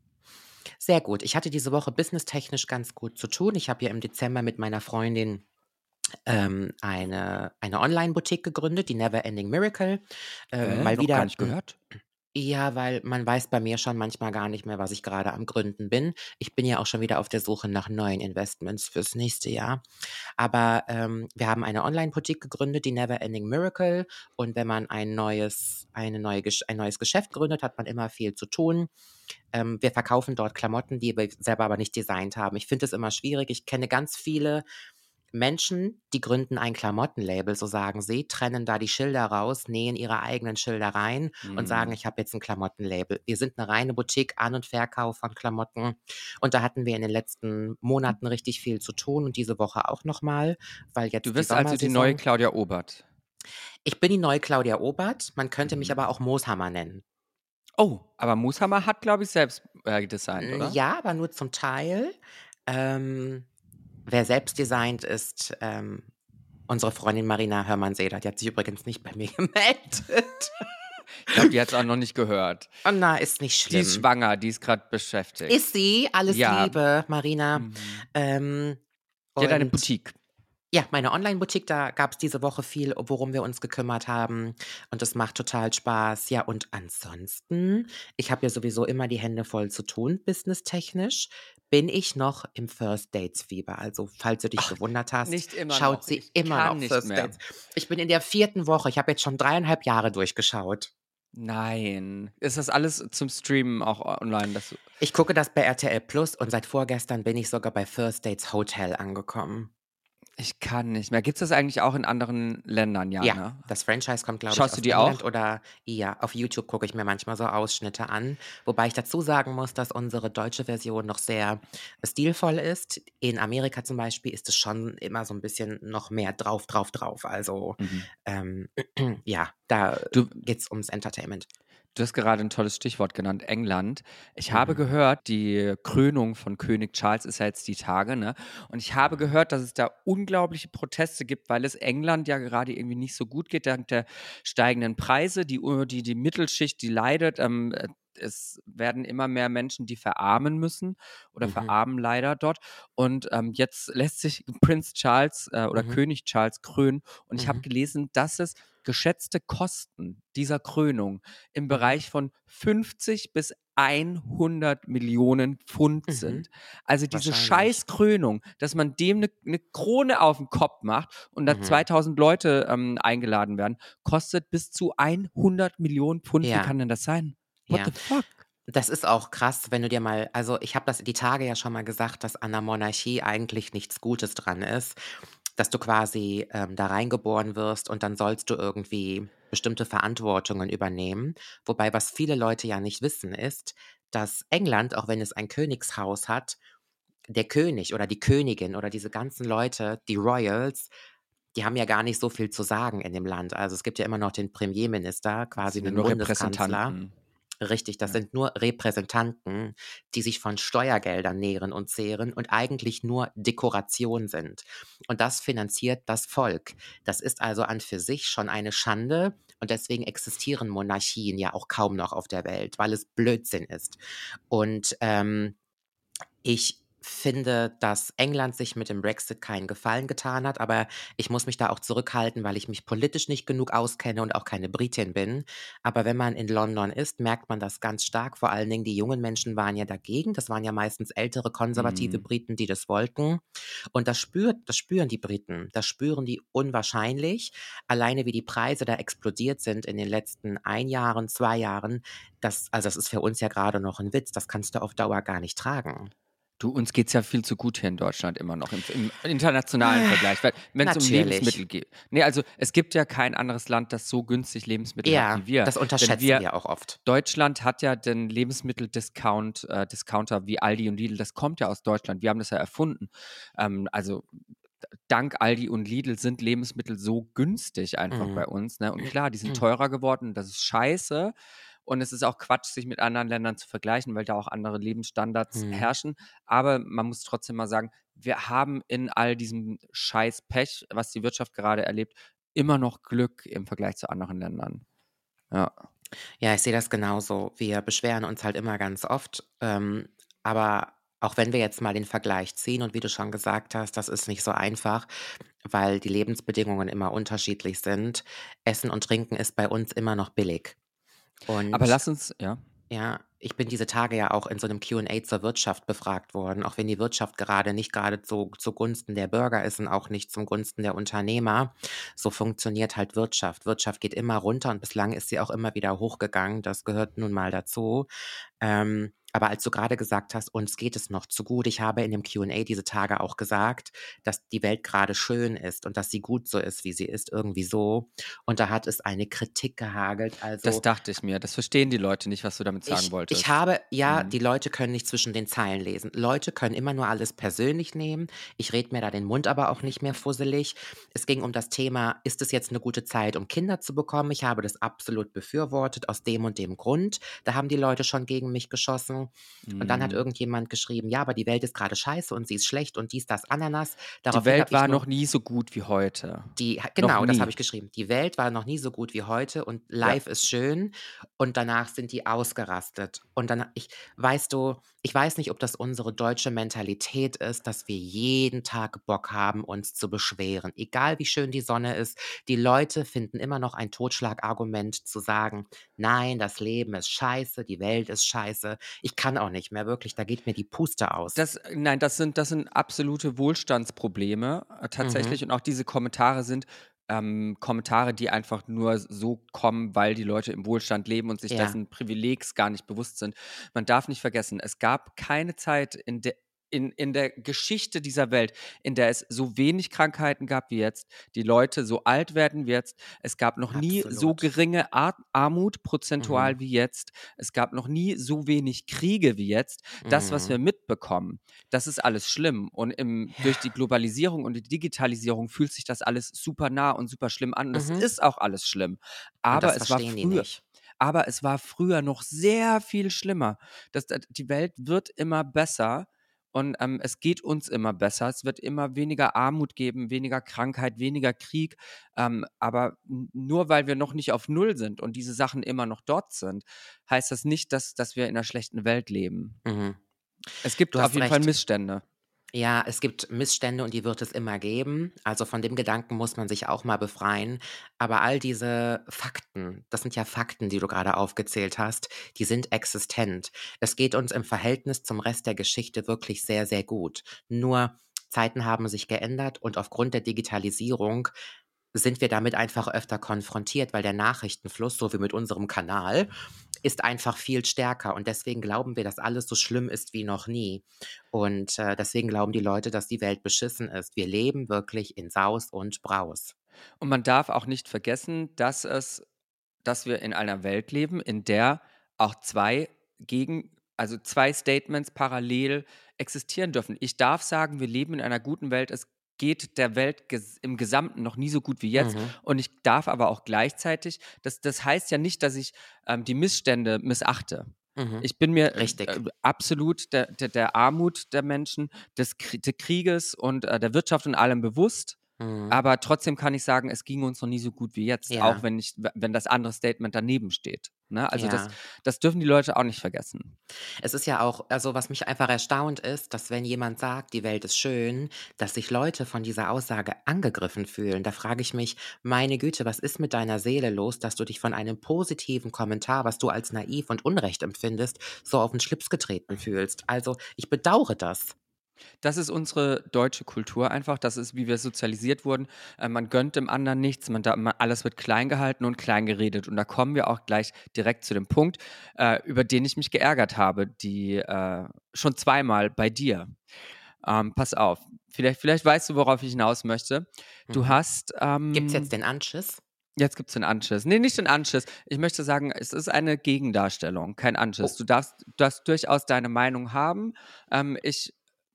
Sehr gut. Ich hatte diese Woche businesstechnisch ganz gut zu tun. Ich habe ja im Dezember mit meiner Freundin ähm, eine, eine Online-Boutique gegründet, die Never Ending Miracle. Ähm, Hä? mal Noch gar wieder, nicht m, gehört? ja, weil man weiß bei mir schon manchmal gar nicht mehr, was ich gerade am Gründen bin. Ich bin ja auch schon wieder auf der Suche nach neuen Investments fürs nächste Jahr. Aber ähm, wir haben eine Online-Boutique gegründet, die Never Ending Miracle. Und wenn man ein neues, eine neue, Gesch- ein neues Geschäft gründet, hat man immer viel zu tun. Ähm, wir verkaufen dort Klamotten, die wir selber aber nicht designt haben. Ich finde es immer schwierig. Ich kenne ganz viele Menschen, die gründen ein Klamottenlabel, so sagen sie, trennen da die Schilder raus, nähen ihre eigenen Schilder rein und sagen, Hm. ich habe jetzt ein Klamottenlabel. Wir sind eine reine Boutique, An- und Verkauf von Klamotten. Und da hatten wir in den letzten Monaten richtig viel zu tun und diese Woche auch nochmal, weil jetzt Du die bist also die neue Sommersaison. Claudia Obert. Ich bin die neue Claudia Obert. Man könnte mich Mhm. aber auch Mooshammer nennen. Oh, aber Mooshammer hat, glaube ich, selbst äh, designt, Mm, oder? Ja, aber nur zum Teil. Ähm, wer selbst designt ist, ähm, unsere Freundin Marina Hörmann-Seder. Die hat sich übrigens nicht bei mir gemeldet. Ich glaube, die hat es auch noch nicht gehört. Oh na, ist nicht Die ist schlimm. schwanger, die ist gerade beschäftigt. Ist sie? Alles Ja. Liebe, Marina. Mhm. Ähm, Die hat eine und Boutique. Ja, meine Online-Boutique, da gab es diese Woche viel, worum wir uns gekümmert haben. Und das macht total Spaß. Ja, und ansonsten, ich habe ja sowieso immer die Hände voll zu tun, businesstechnisch, bin ich noch im First Dates-Fieber. Also, falls du dich Ach, gewundert hast, nicht immer schaut noch. sie Ich immer kann noch nicht First mehr. Dates. Ich bin in der vierten Woche. Ich habe jetzt schon dreieinhalb Jahre durchgeschaut. Nein. Ist das alles zum Streamen auch online? Dass du Ich gucke das bei R T L Plus und seit vorgestern bin ich sogar bei First Dates Hotel angekommen. Ich kann nicht mehr. Gibt's das eigentlich auch in anderen Ländern? Ja, Ja, ne? das Franchise kommt, glaube ich, Schaust du aus die England auch? oder ja, auf YouTube gucke ich mir manchmal so Ausschnitte an, wobei ich dazu sagen muss, dass unsere deutsche Version noch sehr stilvoll ist. In Amerika zum Beispiel ist es schon immer so ein bisschen noch mehr drauf, drauf, drauf. Also Mhm. ähm, ja, da Du geht's ums Entertainment. Du hast gerade ein tolles Stichwort genannt, England. Ich habe Mhm. gehört, die Krönung von König Charles ist ja jetzt die Tage, ne? Und ich habe gehört, dass es da unglaubliche Proteste gibt, weil es England ja gerade irgendwie nicht so gut geht dank der steigenden Preise. Die, U- die, die Mittelschicht, die leidet. Ähm, äh, es werden immer mehr Menschen, die verarmen müssen oder Mhm. verarmen leider dort. Und ähm, jetzt lässt sich Prinz Charles äh, oder Mhm. König Charles krönen. Und ich habe Mhm. gelesen, dass es geschätzte Kosten dieser Krönung im Mhm. Bereich von fünfzig bis hundert Millionen Pfund Mhm. sind. Also diese Wahrscheinlich. Scheißkrönung, dass man dem eine ne Krone auf den Kopf macht und da Mhm. zweitausend Leute ähm, eingeladen werden, kostet bis zu hundert Millionen Pfund. Wie Ja, kann denn das sein? What ja. the fuck? Das ist auch krass, wenn du dir mal, also ich habe das die Tage ja schon mal gesagt, dass an der Monarchie eigentlich nichts Gutes dran ist, dass du quasi ähm, da reingeboren wirst und dann sollst du irgendwie bestimmte Verantwortungen übernehmen. Wobei, was viele Leute ja nicht wissen, ist, dass England, auch wenn es ein Königshaus hat, der König oder die Königin oder diese ganzen Leute, die Royals, die haben ja gar nicht so viel zu sagen in dem Land. Also es gibt ja immer noch den Premierminister, Das quasi sind ja den nur Bundeskanzler. Repräsentanten. Richtig, das Ja. sind nur Repräsentanten, die sich von Steuergeldern nähren und zehren und eigentlich nur Dekoration sind. Und das finanziert das Volk. Das ist also an für sich schon eine Schande und deswegen existieren Monarchien ja auch kaum noch auf der Welt, weil es Blödsinn ist. Und ähm, ich finde, dass England sich mit dem Brexit keinen Gefallen getan hat, aber ich muss mich da auch zurückhalten, weil ich mich politisch nicht genug auskenne und auch keine Britin bin. Aber wenn man in London ist, merkt man das ganz stark. Vor allen Dingen die jungen Menschen waren ja dagegen. Das waren ja meistens ältere konservative Mhm. Briten, die das wollten. Und das spürt, das spüren die Briten. Das spüren die unwahrscheinlich. Alleine wie die Preise da explodiert sind in den letzten ein Jahren, zwei Jahren. Das, also das ist für uns ja gerade noch ein Witz. Das kannst du auf Dauer gar nicht tragen. Du, uns geht's ja viel zu gut hier in Deutschland immer noch im, im internationalen Vergleich, weil wenn es um Natürlich. Lebensmittel geht. Nee, also es gibt ja kein anderes Land, das so günstig Lebensmittel hat Ja, wie wir. das Wenn unterschätzen wir wir auch oft. Deutschland hat ja den Lebensmitteldiscount, äh, Discounter wie Aldi und Lidl, das kommt ja aus Deutschland. Wir haben das ja erfunden. Ähm, also dank Aldi und Lidl sind Lebensmittel so günstig einfach Mhm. bei uns. Ne? Und klar, die sind teurer geworden, das ist scheiße. Und es ist auch Quatsch, sich mit anderen Ländern zu vergleichen, weil da auch andere Lebensstandards Mhm. herrschen. Aber man muss trotzdem mal sagen, wir haben in all diesem scheiß Pech, was die Wirtschaft gerade erlebt, immer noch Glück im Vergleich zu anderen Ländern. Ja. Ja, ich sehe das genauso. Wir beschweren uns halt immer ganz oft. Ähm, aber auch wenn wir jetzt mal den Vergleich ziehen und wie du schon gesagt hast, das ist nicht so einfach, weil die Lebensbedingungen immer unterschiedlich sind. Essen und Trinken ist bei uns immer noch billig. Aber Und lass uns, ja. ja, ich bin diese Tage ja auch in so einem Q und A zur Wirtschaft befragt worden, auch wenn die Wirtschaft gerade nicht gerade zu zugunsten der Bürger ist und auch nicht zum Gunsten der Unternehmer. So funktioniert halt Wirtschaft. Wirtschaft geht immer runter und bislang ist sie auch immer wieder hochgegangen. Das gehört nun mal dazu. Ähm, aber als du gerade gesagt hast, uns geht es noch zu gut, ich habe in dem Q und A diese Tage auch gesagt, dass die Welt gerade schön ist und dass sie gut so ist, wie sie ist, irgendwie so. Und da hat es eine Kritik gehagelt. Das Also dachte ich mir. Das verstehen die Leute nicht, was du damit sagen ich, ich wolltest. habe, ja, Mhm. die Leute können nicht zwischen den Zeilen lesen. Leute können immer nur alles persönlich nehmen. Ich rede mir da den Mund aber auch nicht mehr fusselig. Es ging um das Thema, ist es jetzt eine gute Zeit, um Kinder zu bekommen? Ich habe das absolut befürwortet, aus dem und dem Grund. Da haben die Leute schon gegen mich geschossen. Ahnung. Und dann hat Mhm. irgendjemand geschrieben, ja, aber die Welt ist gerade scheiße und sie ist schlecht und dies, das, Ananas. Die Daraufhin Welt habe ich war nur noch nie so gut wie heute. die, Noch genau, das habe nie. ich geschrieben. Die Welt war noch nie so gut wie heute und Ja. live ist schön. Und danach sind die ausgerastet. Und dann, ich, weißt du, ich weiß nicht, ob das unsere deutsche Mentalität ist, dass wir jeden Tag Bock haben, uns zu beschweren. Egal wie schön die Sonne ist, die Leute finden immer noch ein Totschlagargument zu sagen, nein, das Leben ist scheiße, die Welt ist scheiße. Ich kann auch nicht mehr, wirklich, da geht mir die Puste aus. Das, nein, das sind, das sind absolute Wohlstandsprobleme äh, tatsächlich. Mhm. Und auch diese Kommentare sind ähm, Kommentare, die einfach nur so kommen, weil die Leute im Wohlstand leben und sich Ja, dessen Privilegs gar nicht bewusst sind. Man darf nicht vergessen, es gab keine Zeit in der in, in der Geschichte dieser Welt, in der es so wenig Krankheiten gab wie jetzt, die Leute so alt werden wie jetzt. Es gab noch nie so absolut. geringe Ar Armut prozentual Mhm. wie jetzt. Es gab noch nie so wenig Kriege wie jetzt. Das, was wir Mhm. mitbekommen, das ist alles schlimm. Und im, durch die Ja. Globalisierung und die Digitalisierung fühlt sich das alles super nah und super schlimm an. Und das Mhm. ist auch alles schlimm. Und das Aber es war verstehen die früher, nicht. aber es war früher noch sehr viel schlimmer. Das, das, die Welt wird immer besser und ähm, es geht uns immer besser. Es wird immer weniger Armut geben, weniger Krankheit, weniger Krieg. Ähm, aber n- nur weil wir noch nicht auf Null sind und diese Sachen immer noch dort sind, heißt das nicht, dass, dass wir in einer schlechten Welt leben. Mhm. Es Du gibt auf hast jeden Fall recht. Missstände. Ja, es gibt Missstände und die wird es immer geben. Also von dem Gedanken muss man sich auch mal befreien. Aber all diese Fakten, das sind ja Fakten, die du gerade aufgezählt hast, die sind existent. Es geht uns im Verhältnis zum Rest der Geschichte wirklich sehr, sehr gut. Nur Zeiten haben sich geändert und aufgrund der Digitalisierung sind wir damit einfach öfter konfrontiert, weil der Nachrichtenfluss, so wie mit unserem Kanal, ist einfach viel stärker. Und deswegen glauben wir, dass alles so schlimm ist wie noch nie. Und äh, deswegen glauben die Leute, dass die Welt beschissen ist. Wir leben wirklich in Saus und Braus. Und man darf auch nicht vergessen, dass es, dass wir in einer Welt leben, in der auch zwei gegen, also zwei Statements parallel existieren dürfen. Ich darf sagen, wir leben in einer guten Welt. Es geht der Welt ges im Gesamten noch nie so gut wie jetzt. Mhm. Und ich darf aber auch gleichzeitig, das, das heißt ja nicht, dass ich ähm, die Missstände missachte. Mhm. Ich bin mir Richtig. äh, absolut der, der, der Armut der Menschen, des, Krie- des Krieges und äh, der Wirtschaft und allem bewusst. Mhm. Aber trotzdem kann ich sagen, es ging uns noch nie so gut wie jetzt, auch Ja, wenn ich, wenn das andere Statement daneben steht. Ne? Also das, ja. das dürfen die Leute auch nicht vergessen. Es ist ja auch, also was mich einfach erstaunt ist, dass wenn jemand sagt, die Welt ist schön, dass sich Leute von dieser Aussage angegriffen fühlen. Da frage ich mich, meine Güte, was ist mit deiner Seele los, dass du dich von einem positiven Kommentar, was du als naiv und unrecht empfindest, so auf den Schlips getreten fühlst? Also ich bedauere das. Das ist unsere deutsche Kultur einfach. Das ist, wie wir sozialisiert wurden. Äh, man gönnt dem anderen nichts. Man da, man, alles wird klein gehalten und klein geredet. Und da kommen wir auch gleich direkt zu dem Punkt, äh, über den ich mich geärgert habe, die äh, schon zweimal bei dir. Ähm, pass auf. Vielleicht, vielleicht weißt du, worauf ich hinaus möchte. Du Mhm. hast Gibt's ähm, jetzt den Anschiss? Jetzt gibt's den Anschiss. Nee, nicht den Anschiss. Ich möchte sagen, es ist eine Gegendarstellung, kein Anschiss. Oh. Du darfst, du darfst durchaus deine Meinung haben. Ähm, ich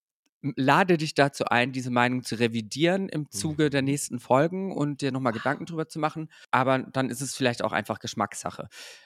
m- lade dich dazu ein, diese Meinung zu revidieren im Zuge der Mhm. nächsten Folgen und dir nochmal Gedanken drüber zu machen. Aber dann ist es vielleicht auch einfach Geschmackssache.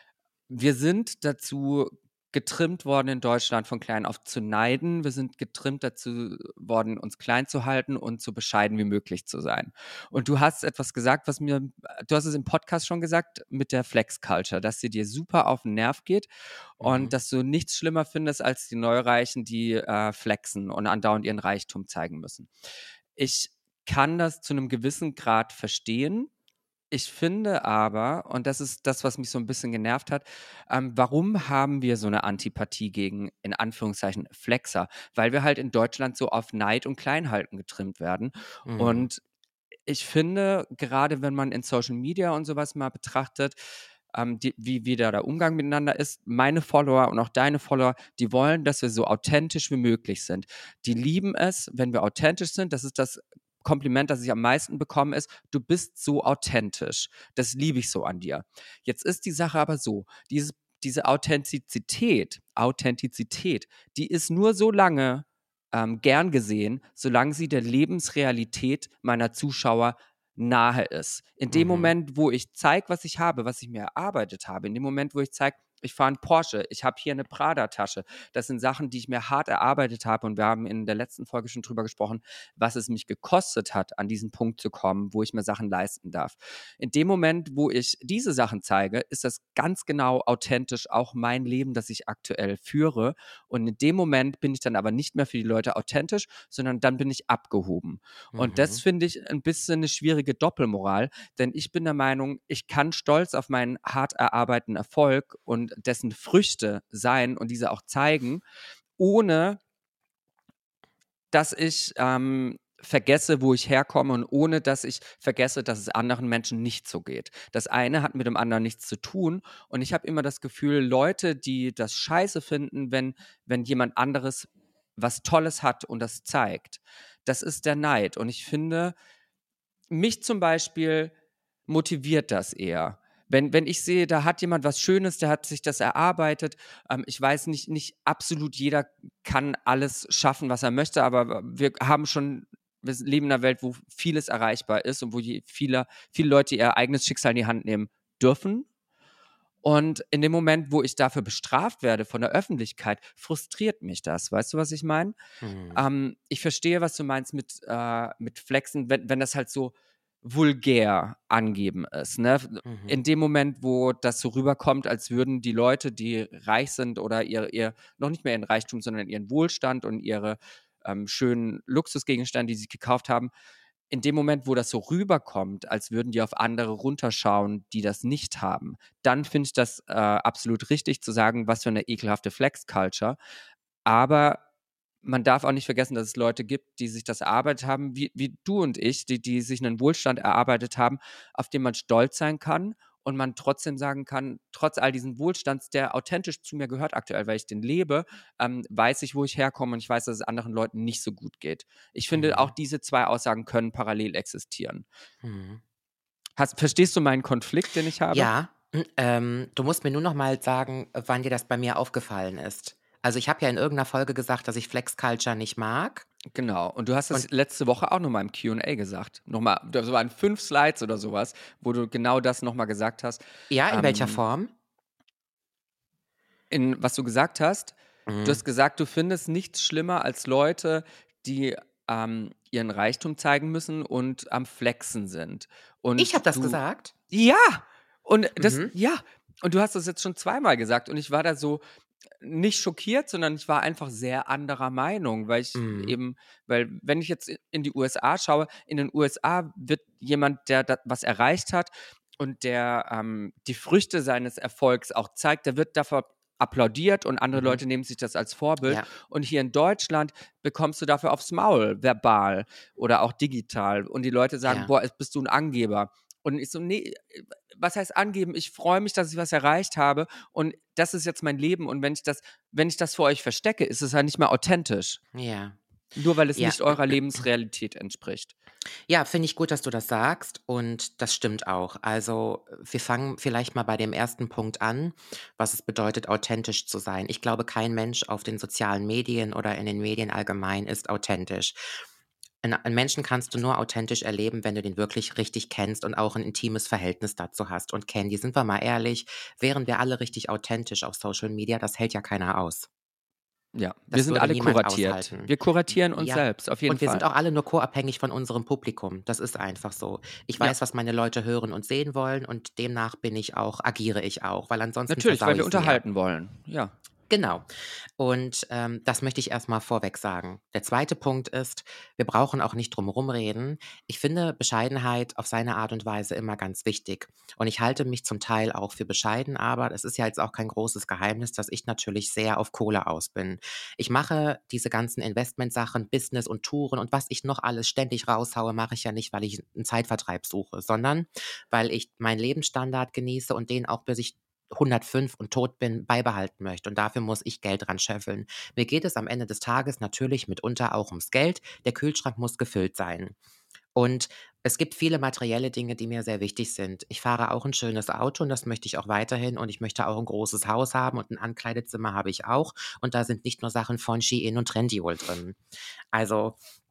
Wir sind dazu getrimmt worden in Deutschland von klein auf zu neiden. Wir sind getrimmt dazu worden, uns klein zu halten und so bescheiden wie möglich zu sein. Und du hast etwas gesagt, was mir, du hast es im Podcast schon gesagt, mit der Flex Culture, dass sie dir super auf den Nerv geht und Mhm. dass du nichts schlimmer findest als die Neureichen, die äh, flexen und andauernd ihren Reichtum zeigen müssen. Ich kann das zu einem gewissen Grad verstehen. Ich finde aber, und das ist das, was mich so ein bisschen genervt hat, ähm, warum haben wir so eine Antipathie gegen, in Anführungszeichen, Flexer? Weil wir halt in Deutschland so auf Neid und Kleinhalten getrimmt werden. Mhm. Und ich finde, gerade wenn man in Social Media und sowas mal betrachtet, ähm, die, wie, wie da der Umgang miteinander ist, meine Follower und auch deine Follower, die wollen, dass wir so authentisch wie möglich sind. Die lieben es, wenn wir authentisch sind. Das ist das Kompliment, das ich am meisten bekomme, ist, du bist so authentisch. Das liebe ich so an dir. Jetzt ist die Sache aber so, dieses, diese Authentizität, Authentizität, die ist nur so lange ähm, gern gesehen, solange sie der Lebensrealität meiner Zuschauer nahe ist. In dem Mhm. Moment, wo ich zeige, was ich habe, was ich mir erarbeitet habe, in dem Moment, wo ich zeige, ich fahre einen Porsche, ich habe hier eine Prada-Tasche. Das sind Sachen, die ich mir hart erarbeitet habe und wir haben in der letzten Folge schon drüber gesprochen, was es mich gekostet hat, an diesen Punkt zu kommen, wo ich mir Sachen leisten darf. In dem Moment, wo ich diese Sachen zeige, ist das ganz genau authentisch auch mein Leben, das ich aktuell führe. Und in dem Moment bin ich dann aber nicht mehr für die Leute authentisch, sondern dann bin ich abgehoben. Und Mhm. das finde ich ein bisschen eine schwierige Doppelmoral, denn ich bin der Meinung, ich kann stolz auf meinen hart erarbeiteten Erfolg und dessen Früchte sein und diese auch zeigen, ohne dass ich ähm, vergesse, wo ich herkomme und ohne dass ich vergesse, dass es anderen Menschen nicht so geht. Das eine hat mit dem anderen nichts zu tun und ich habe immer das Gefühl, Leute, die das scheiße finden, wenn, wenn jemand anderes was Tolles hat und das zeigt, das ist der Neid. Und ich finde, mich zum Beispiel motiviert das eher. Wenn, wenn ich sehe, da hat jemand was Schönes, der hat sich das erarbeitet. Ähm, ich weiß nicht, nicht absolut jeder kann alles schaffen, was er möchte, aber wir haben schon, wir leben in einer Welt, wo vieles erreichbar ist und wo je, viele, viele Leute ihr eigenes Schicksal in die Hand nehmen dürfen. Und in dem Moment, wo ich dafür bestraft werde von der Öffentlichkeit, frustriert mich das. Weißt du, was ich meine? Mhm. Ähm, ich verstehe, was du meinst mit, äh, mit Flexen, wenn, wenn das halt so vulgär angeben ist. Ne? Mhm. In dem Moment, wo das so rüberkommt, als würden die Leute, die reich sind oder ihr, ihr noch nicht mehr ihren Reichtum, sondern ihren Wohlstand und ihre ähm, schönen Luxusgegenstände, die sie gekauft haben, in dem Moment, wo das so rüberkommt, als würden die auf andere runterschauen, die das nicht haben, dann finde ich das äh, absolut richtig zu sagen, was für eine ekelhafte Flex-Culture. Aber man darf auch nicht vergessen, dass es Leute gibt, die sich das erarbeitet haben, wie, wie du und ich, die, die sich einen Wohlstand erarbeitet haben, auf den man stolz sein kann und man trotzdem sagen kann, trotz all diesen Wohlstands, der authentisch zu mir gehört aktuell, weil ich den lebe, ähm, weiß ich, wo ich herkomme und ich weiß, dass es anderen Leuten nicht so gut geht. Ich finde, Mhm. auch diese zwei Aussagen können parallel existieren. Mhm. Hast, verstehst du meinen Konflikt, den ich habe? Ja, mm, ähm, du musst mir nur noch mal sagen, wann dir das bei mir aufgefallen ist. Also ich habe ja in irgendeiner Folge gesagt, dass ich Flex Culture nicht mag. Genau. Und du hast das Und letzte Woche auch nochmal im Q und A gesagt. Nochmal, das waren fünf Slides oder sowas, wo du genau das nochmal gesagt hast. ja, in welcher Ähm, Form? in was du gesagt hast, du Mhm. hast gesagt, du findest nichts schlimmer als Leute, die ähm, ihren Reichtum zeigen müssen und am Flexen sind. Ich habe Und das du, gesagt. ja, und das, Mhm. ja, und du hast das jetzt schon zweimal gesagt und ich war da so nicht schockiert, sondern ich war einfach sehr anderer Meinung, weil ich Mhm. eben, weil wenn ich jetzt in die U S A schaue, in den U S A wird jemand, der da was erreicht hat und der ähm, die Früchte seines Erfolgs auch zeigt, der wird dafür applaudiert und andere Mhm. Leute nehmen sich das als Vorbild. Ja. Und hier in Deutschland bekommst du dafür aufs Maul, verbal oder auch digital. Und die Leute sagen, Ja. boah, jetzt bist du ein Angeber. Und ich so, nee, was heißt angeben? Ich freue mich, dass ich was erreicht habe und das ist jetzt mein Leben. Und wenn ich das, wenn ich das vor euch verstecke, ist es halt nicht mehr authentisch. Ja. Nur weil es Ja. nicht eurer Lebensrealität entspricht. Ja, finde ich gut, dass du das sagst und das stimmt auch. Also, wir fangen vielleicht mal bei dem ersten Punkt an, was es bedeutet, authentisch zu sein. Ich glaube, kein Mensch auf den sozialen Medien oder in den Medien allgemein ist authentisch. Ein einen Menschen kannst du nur authentisch erleben, wenn du den wirklich richtig kennst und auch ein intimes Verhältnis dazu hast. Und Candy, sind wir mal ehrlich, wären wir alle richtig authentisch auf Social Media, das hält ja keiner aus. Ja, wir Das sind würde alle niemand kuratiert. aushalten. Wir kuratieren uns Ja, selbst, auf jeden und wir Fall. sind auch alle nur co-abhängig von unserem Publikum. Das ist einfach so. Ich Ja, weiß, was meine Leute hören und sehen wollen und demnach bin ich auch agiere ich auch, weil ansonsten natürlich, versau weil wir ich's mir. unterhalten wollen. Ja. Genau. Und ähm, das möchte ich erstmal vorweg sagen. Der zweite Punkt ist, wir brauchen auch nicht drum rumreden. Ich finde Bescheidenheit auf seine Art und Weise immer ganz wichtig. Und ich halte mich zum Teil auch für bescheiden, aber es ist ja jetzt auch kein großes Geheimnis, dass ich natürlich sehr auf Kohle aus bin. Ich mache diese ganzen Investmentsachen, Business und Touren und was ich noch alles ständig raushaue, mache ich ja nicht, weil ich einen Zeitvertreib suche, sondern weil ich meinen Lebensstandard genieße und den auch bis ich hundertfünf und tot bin, beibehalten möchte. Und dafür muss ich Geld ran scheffeln. Mir geht es am Ende des Tages natürlich mitunter auch ums Geld. Der Kühlschrank muss gefüllt sein. Und es gibt viele materielle Dinge, die mir sehr wichtig sind. Ich fahre auch ein schönes Auto und das möchte ich auch weiterhin. Und ich möchte auch ein großes Haus haben und ein Ankleidezimmer habe ich auch. Und da sind nicht nur Sachen von Shein und Trendyol drin. Also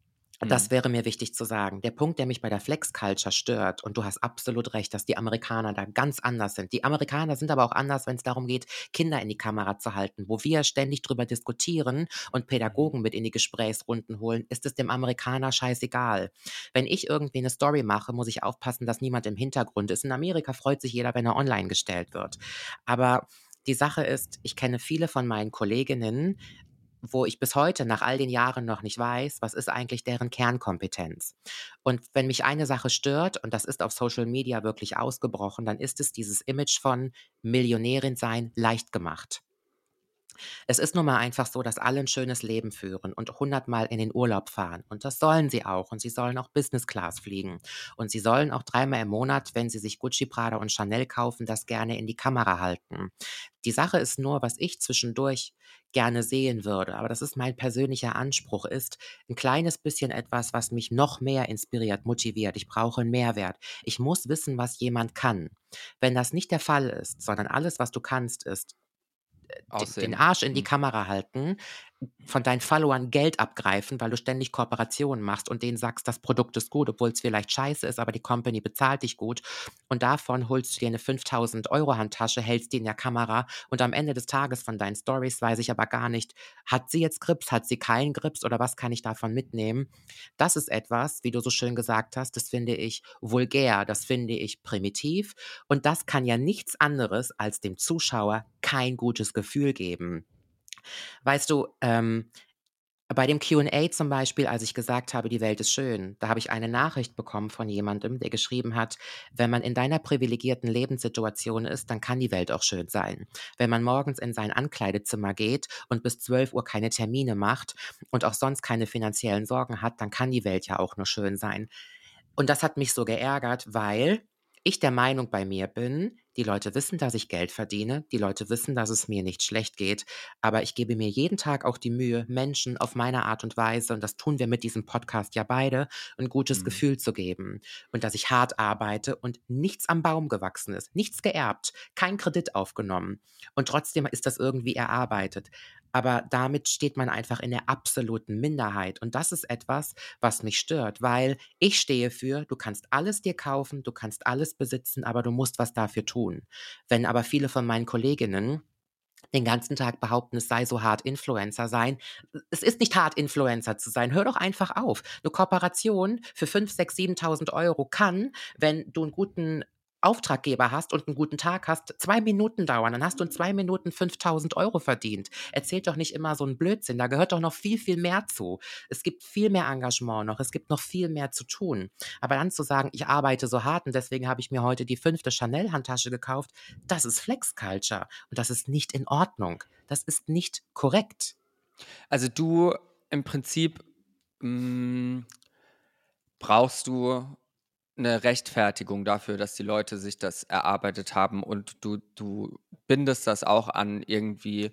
Das wäre mir wichtig zu sagen. Der Punkt, der mich bei der Flex-Culture stört, und du hast absolut recht, dass die Amerikaner da ganz anders sind. Die Amerikaner sind aber auch anders, wenn es darum geht, Kinder in die Kamera zu halten. Wo wir ständig drüber diskutieren und Pädagogen mit in die Gesprächsrunden holen, ist es dem Amerikaner scheißegal. Wenn ich irgendwie eine Story mache, muss ich aufpassen, dass niemand im Hintergrund ist. In Amerika freut sich jeder, wenn er online gestellt wird. Aber die Sache ist, ich kenne viele von meinen Kolleginnen, wo ich bis heute nach all den Jahren noch nicht weiß, was ist eigentlich deren Kernkompetenz. Und wenn mich eine Sache stört, und das ist auf Social Media wirklich ausgebrochen, dann ist es dieses Image von Millionärin sein leicht gemacht. Es ist nun mal einfach so, dass alle ein schönes Leben führen und hundertmal in den Urlaub fahren. Und das sollen sie auch. Und sie sollen auch Business Class fliegen. Und sie sollen auch dreimal im Monat, wenn sie sich Gucci, Prada und Chanel kaufen, das gerne in die Kamera halten. Die Sache ist nur, was ich zwischendurch gerne sehen würde, aber das ist mein persönlicher Anspruch, ist ein kleines bisschen etwas, was mich noch mehr inspiriert, motiviert. Ich brauche einen Mehrwert. Ich muss wissen, was jemand kann. Wenn das nicht der Fall ist, sondern alles, was du kannst, ist Aussehen. den Arsch in die Hm. Kamera halten, von deinen Followern Geld abgreifen, weil du ständig Kooperationen machst und denen sagst, das Produkt ist gut, obwohl es vielleicht scheiße ist, aber die Company bezahlt dich gut und davon holst du dir eine fünftausend Euro Handtasche, hältst die in der Kamera und am Ende des Tages von deinen Stories weiß ich aber gar nicht, hat sie jetzt Grips, hat sie keinen Grips oder was kann ich davon mitnehmen? Das ist etwas, wie du so schön gesagt hast, das finde ich vulgär, das finde ich primitiv und das kann ja nichts anderes als dem Zuschauer kein gutes Gefühl geben. Weißt du, ähm, bei dem Q und A zum Beispiel, als ich gesagt habe, die Welt ist schön, da habe ich eine Nachricht bekommen von jemandem, der geschrieben hat, wenn man in deiner privilegierten Lebenssituation ist, dann kann die Welt auch schön sein. Wenn man morgens in sein Ankleidezimmer geht und bis zwölf Uhr keine Termine macht und auch sonst keine finanziellen Sorgen hat, dann kann die Welt ja auch nur schön sein. Und das hat mich so geärgert, weil ich der Meinung bei mir bin, die Leute wissen, dass ich Geld verdiene, die Leute wissen, dass es mir nicht schlecht geht, aber ich gebe mir jeden Tag auch die Mühe, Menschen auf meine Art und Weise, und das tun wir mit diesem Podcast ja beide, ein gutes Mhm. Gefühl zu geben und dass ich hart arbeite und nichts am Baum gewachsen ist, nichts geerbt, kein Kredit aufgenommen und trotzdem ist das irgendwie erarbeitet. Aber damit steht man einfach in der absoluten Minderheit und das ist etwas, was mich stört, weil ich stehe für, du kannst alles dir kaufen, du kannst alles besitzen, aber du musst was dafür tun. Wenn aber viele von meinen Kolleginnen den ganzen Tag behaupten, es sei so hart, Influencer sein. Es ist nicht hart, Influencer zu sein. Hör doch einfach auf. Eine Kooperation für fünftausend, sechstausend, siebentausend Euro kann, wenn du einen guten Auftraggeber hast und einen guten Tag hast, zwei Minuten dauern. Dann hast du in zwei Minuten fünftausend Euro verdient. Erzählt doch nicht immer so einen Blödsinn. Da gehört doch noch viel, viel mehr zu. Es gibt viel mehr Engagement noch. Es gibt noch viel mehr zu tun. Aber dann zu sagen, ich arbeite so hart und deswegen habe ich mir heute die fünfte Chanel-Handtasche gekauft, das ist Flex-Culture. Und das ist nicht in Ordnung. Das ist nicht korrekt. Also du im Prinzip mh, brauchst du eine Rechtfertigung dafür, dass die Leute sich das erarbeitet haben und du, du bindest das auch an irgendwie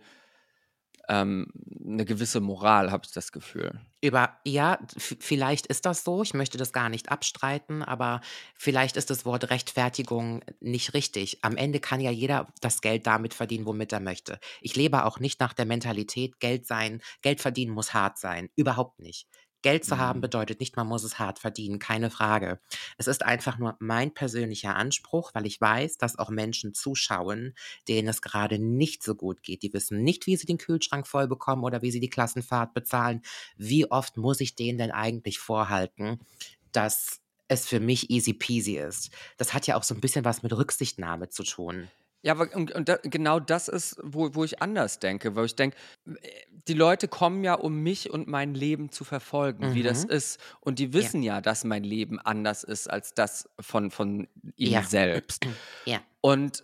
ähm, eine gewisse Moral, habe ich das Gefühl. Über, ja, f- vielleicht ist das so, ich möchte das gar nicht abstreiten, aber vielleicht ist das Wort Rechtfertigung nicht richtig. Am Ende kann ja jeder das Geld damit verdienen, womit er möchte. Ich lebe auch nicht nach der Mentalität, Geld sein, Geld verdienen muss hart sein. Überhaupt nicht. Geld zu haben Mhm. bedeutet nicht, man muss es hart verdienen, keine Frage. Es ist einfach nur mein persönlicher Anspruch, weil ich weiß, dass auch Menschen zuschauen, denen es gerade nicht so gut geht. Die wissen nicht, wie sie den Kühlschrank voll bekommen oder wie sie die Klassenfahrt bezahlen. Wie oft muss ich denen denn eigentlich vorhalten, dass es für mich easy peasy ist? Das hat ja auch so ein bisschen was mit Rücksichtnahme zu tun. Ja, aber und, und da, genau das ist, wo, wo ich anders denke, wo ich denke, die Leute kommen ja, um mich und mein Leben zu verfolgen, wie das Mhm. ist. Und die Ja. wissen ja, dass mein Leben anders ist als das von, von ihnen Ja. selbst. Ja. Und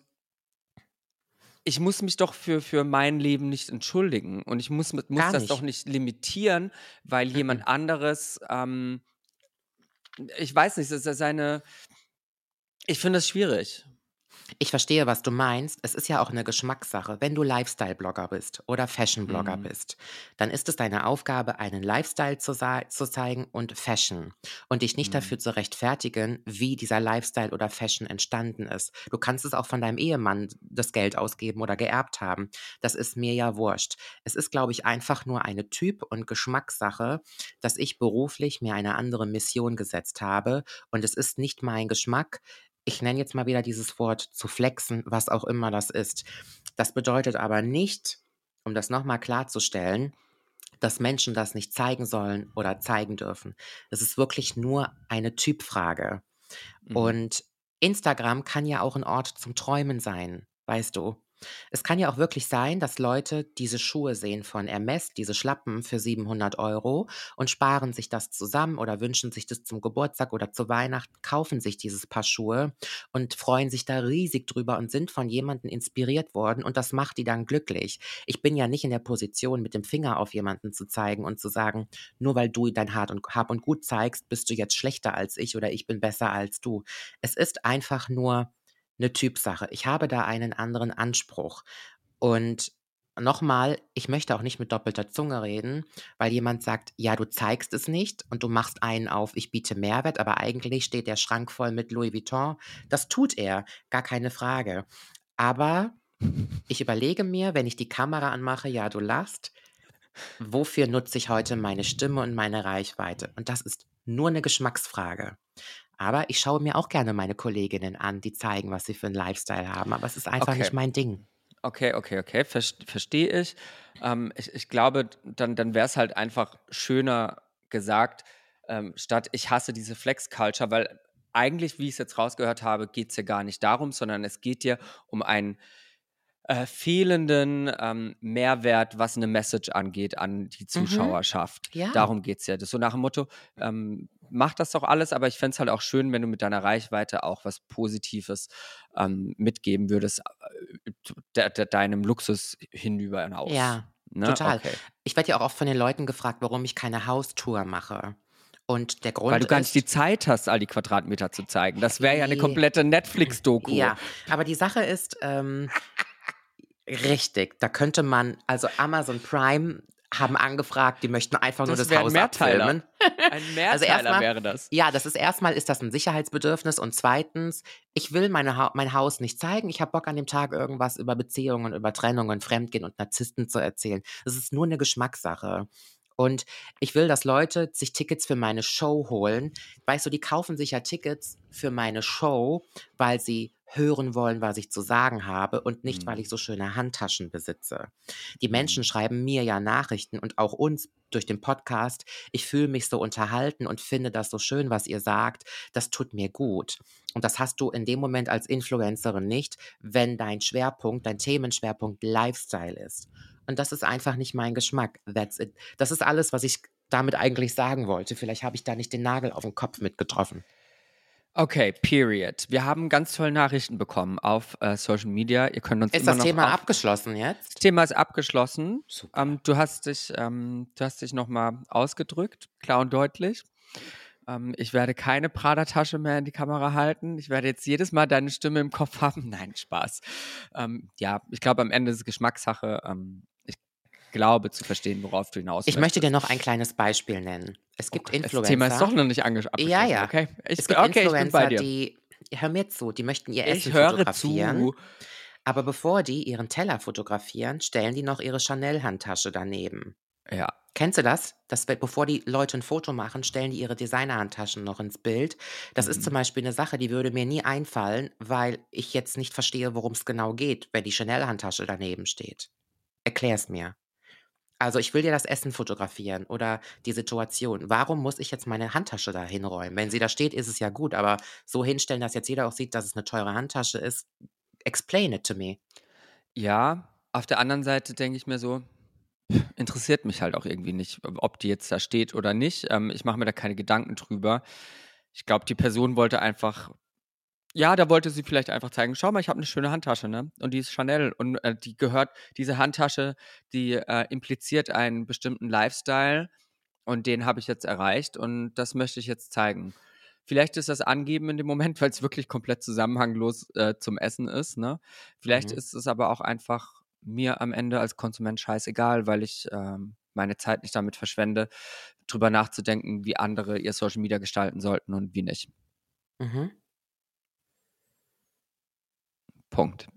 ich muss mich doch für, für mein Leben nicht entschuldigen. Und ich muss, mit- muss Gar das doch nicht. nicht limitieren, weil jemand Mhm. anderes, ähm, ich weiß nicht, das ist ja seine, ich finde das schwierig. Ich verstehe, was du meinst. Es ist ja auch eine Geschmackssache. Wenn du Lifestyle-Blogger bist oder Fashion-Blogger Mhm. bist, dann ist es deine Aufgabe, einen Lifestyle zu, sei zu zeigen und Fashion und dich nicht Mhm. dafür zu rechtfertigen, wie dieser Lifestyle oder Fashion entstanden ist. Du kannst es auch von deinem Ehemann das Geld ausgeben oder geerbt haben. Das ist mir ja wurscht. Es ist, glaube ich, einfach nur eine Typ- und Geschmackssache, dass ich beruflich mir eine andere Mission gesetzt habe und es ist nicht mein Geschmack. Ich nenne jetzt mal wieder dieses Wort zu flexen, was auch immer das ist. Das bedeutet aber nicht, um das nochmal klarzustellen, dass Menschen das nicht zeigen sollen oder zeigen dürfen. Es ist wirklich nur eine Typfrage. Mhm. Und Instagram kann ja auch ein Ort zum Träumen sein, weißt du? Es kann ja auch wirklich sein, dass Leute diese Schuhe sehen von Hermès, diese Schlappen für siebenhundert Euro und sparen sich das zusammen oder wünschen sich das zum Geburtstag oder zu Weihnachten, kaufen sich dieses Paar Schuhe und freuen sich da riesig drüber und sind von jemandem inspiriert worden und das macht die dann glücklich. Ich bin ja nicht in der Position, mit dem Finger auf jemanden zu zeigen und zu sagen, nur weil du dein Hab und, Hab und Gut zeigst, bist du jetzt schlechter als ich oder ich bin besser als du. Es ist einfach nur eine Typsache. Ich habe da einen anderen Anspruch. Und nochmal, ich möchte auch nicht mit doppelter Zunge reden, weil jemand sagt, ja, du zeigst es nicht und du machst einen auf, ich biete Mehrwert, aber eigentlich steht der Schrank voll mit Louis Vuitton. Das tut er, gar keine Frage. Aber ich überlege mir, wenn ich die Kamera anmache, ja, du lachst, wofür nutze ich heute meine Stimme und meine Reichweite? Und das ist nur eine Geschmacksfrage. Aber ich schaue mir auch gerne meine Kolleginnen an, die zeigen, was sie für 'n Lifestyle haben, aber es ist einfach Okay. nicht mein Ding. Okay, okay, okay, verst verstehe ich. Ähm, ich ich glaube, dann dann wäre es halt einfach schöner gesagt, ähm, statt „Ich hasse diese Flex-Culture“, weil eigentlich, wie ich es jetzt rausgehört habe, geht es ja gar nicht darum, sondern es geht dir um einen äh, fehlenden ähm, Mehrwert, was eine Message angeht an die Mhm. Zuschauerschaft. Ja, Darum geht's ja. Das ist so nach dem Motto, ähm, mach das doch alles, aber ich fände es halt auch schön, wenn du mit deiner Reichweite auch was Positives ähm, mitgeben würdest, äh, de de deinem Luxus hinüber hinaus. ja, Ne? total. Okay. Ich werde ja auch oft von den Leuten gefragt, warum ich keine Haustour mache. Und der Weil Grund du gar nicht die ist Zeit hast, all die Quadratmeter zu zeigen. Das wäre ja eine j komplette Netflix-Doku. ja, aber die Sache ist, ähm richtig, da könnte man also Amazon Prime haben angefragt, die möchten einfach nur Das das wäre ein Haus Mehrteiler. abfilmen. Ein Also, Mehrteiler erstmal, wäre das. ja, das ist erstmal ist das ein Sicherheitsbedürfnis und zweitens, ich will meine Hau mein Haus nicht zeigen. Ich habe Bock an dem Tag irgendwas über Beziehungen, über Trennungen, Fremdgehen und Narzissten zu erzählen. Das ist nur eine Geschmackssache. Und ich will, dass Leute sich Tickets für meine Show holen. Weißt du, die kaufen sich ja Tickets für meine Show, weil sie hören wollen, was ich zu sagen habe und nicht, weil Mhm. ich so schöne Handtaschen besitze. Die Menschen Mhm. schreiben mir ja Nachrichten und auch uns durch den Podcast. Ich fühle mich so unterhalten und finde das so schön, was ihr sagt. Das tut mir gut. Und das hast du in dem Moment als Influencerin nicht, wenn dein Schwerpunkt, dein Themenschwerpunkt Lifestyle ist. Und das ist einfach nicht mein Geschmack. That's it. Das ist alles, was ich damit eigentlich sagen wollte. Vielleicht habe ich da nicht den Nagel auf den Kopf mitgetroffen. Okay, period. Wir haben ganz tolle Nachrichten bekommen auf äh, Social Media. Ihr könnt uns Ist immer das noch Thema auf. abgeschlossen Das jetzt? Thema ist abgeschlossen. Super. Ähm, du hast dich, ähm, du hast dich nochmal ausgedrückt, klar und deutlich. Ähm, ich werde keine Prada-Tasche mehr in die Kamera halten. Ich werde jetzt jedes Mal deine Stimme im Kopf haben. Nein, Spaß. Ähm, ja, ich glaube, am Ende ist es Geschmackssache. Ähm, ich glaube zu verstehen, worauf du hinaus Ich möchte dir möchtest. noch ein kleines Beispiel nennen. Es Oh gibt Gott, das Thema ist doch Influencer. noch nicht ange- Ja, abgeschlossen. ja. Okay, ich, Es gibt okay, ich bin bei Influencer, dir. die, hör mir zu, die möchten ihr Essen Ich höre zu. fotografieren, aber bevor die ihren Teller fotografieren, stellen die noch ihre Chanel-Handtasche daneben. Ja. Kennst du das? Das, wird- bevor die Leute ein Foto machen, stellen die ihre Designer-Handtaschen noch ins Bild. Das ist Mhm. zum Beispiel eine Sache, die würde mir nie einfallen, weil ich jetzt nicht verstehe, worum es genau geht, wenn die Chanel-Handtasche daneben steht. Erklär's mir. Also, ich will dir das Essen fotografieren oder die Situation. Warum muss ich jetzt meine Handtasche da hinräumen? Wenn sie da steht, ist es ja gut, aber so hinstellen, dass jetzt jeder auch sieht, dass es eine teure Handtasche ist, explain it to me. Ja, auf der anderen Seite denke ich mir so, interessiert mich halt auch irgendwie nicht, ob die jetzt da steht oder nicht. Ähm, ich mache mir da keine Gedanken drüber. Ich glaube, die Person wollte einfach, ja, da wollte sie vielleicht einfach zeigen, schau mal, ich habe eine schöne Handtasche, ne? Und die ist Chanel und äh, die gehört, diese Handtasche, die äh, impliziert einen bestimmten Lifestyle und den habe ich jetzt erreicht und das möchte ich jetzt zeigen. Vielleicht ist das Angeben in dem Moment, weil es wirklich komplett zusammenhanglos äh, zum Essen ist. Ne? Vielleicht Mhm. ist es aber auch einfach mir am Ende als Konsument scheißegal, weil ich ähm, meine Zeit nicht damit verschwende, drüber nachzudenken, wie andere ihr Social Media gestalten sollten und wie nicht. Mhm. Punkt.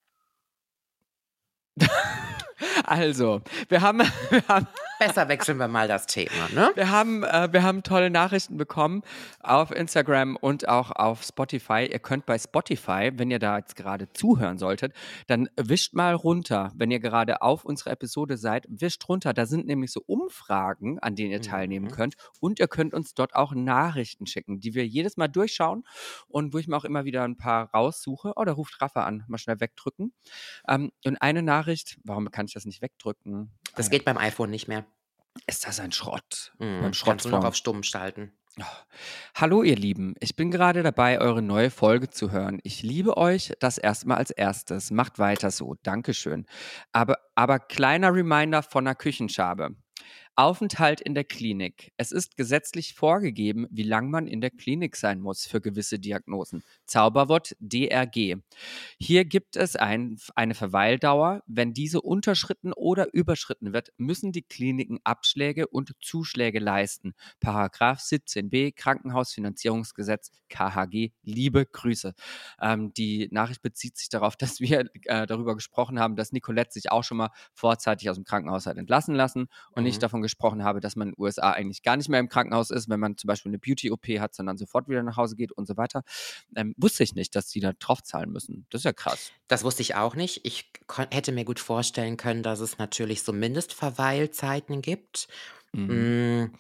Also, wir haben, wir haben Besser wechseln wir mal das Thema, ne? Wir haben, äh, wir haben tolle Nachrichten bekommen auf Instagram und auch auf Spotify. Ihr könnt bei Spotify, wenn ihr da jetzt gerade zuhören solltet, dann wischt mal runter. Wenn ihr gerade auf unserer Episode seid, wischt runter. Da sind nämlich so Umfragen, an denen ihr teilnehmen Mhm. könnt. Und ihr könnt uns dort auch Nachrichten schicken, die wir jedes Mal durchschauen und wo ich mir auch immer wieder ein paar raussuche. Oh, da ruft Rafa an. Mal schnell wegdrücken. Ähm, und eine Nachricht, warum kann ich das nicht wegdrücken? Das Ah, geht beim iPhone nicht mehr. Ist das ein Schrott? Mhm. Beim Kannst du noch Schrottphone. auf Stumm schalten. Oh. Hallo ihr Lieben, ich bin gerade dabei, eure neue Folge zu hören. Ich liebe euch, das erstmal als erstes. Macht weiter so, Dankeschön. Aber, aber kleiner Reminder von der Küchenschabe. Aufenthalt in der Klinik. Es ist gesetzlich vorgegeben, wie lange man in der Klinik sein muss für gewisse Diagnosen. Zauberwort D R G. Hier gibt es ein, eine Verweildauer. Wenn diese unterschritten oder überschritten wird, müssen die Kliniken Abschläge und Zuschläge leisten. Paragraph siebzehn b Krankenhausfinanzierungsgesetz K H G. Liebe Grüße. Ähm, die Nachricht bezieht sich darauf, dass wir äh, darüber gesprochen haben, dass Nicolette sich auch schon mal vorzeitig aus dem Krankenhaus hat entlassen lassen und Mhm. nicht davon gesprochen habe, dass man in den U S A eigentlich gar nicht mehr im Krankenhaus ist, wenn man zum Beispiel eine Beauty-O P hat, sondern sofort wieder nach Hause geht und so weiter. Ähm, wusste ich nicht, dass die da drauf zahlen müssen. Das ist ja krass. Das wusste ich auch nicht. Ich kon hätte mir gut vorstellen können, dass es natürlich so Mindestverweilzeiten gibt. Mhm. Hm,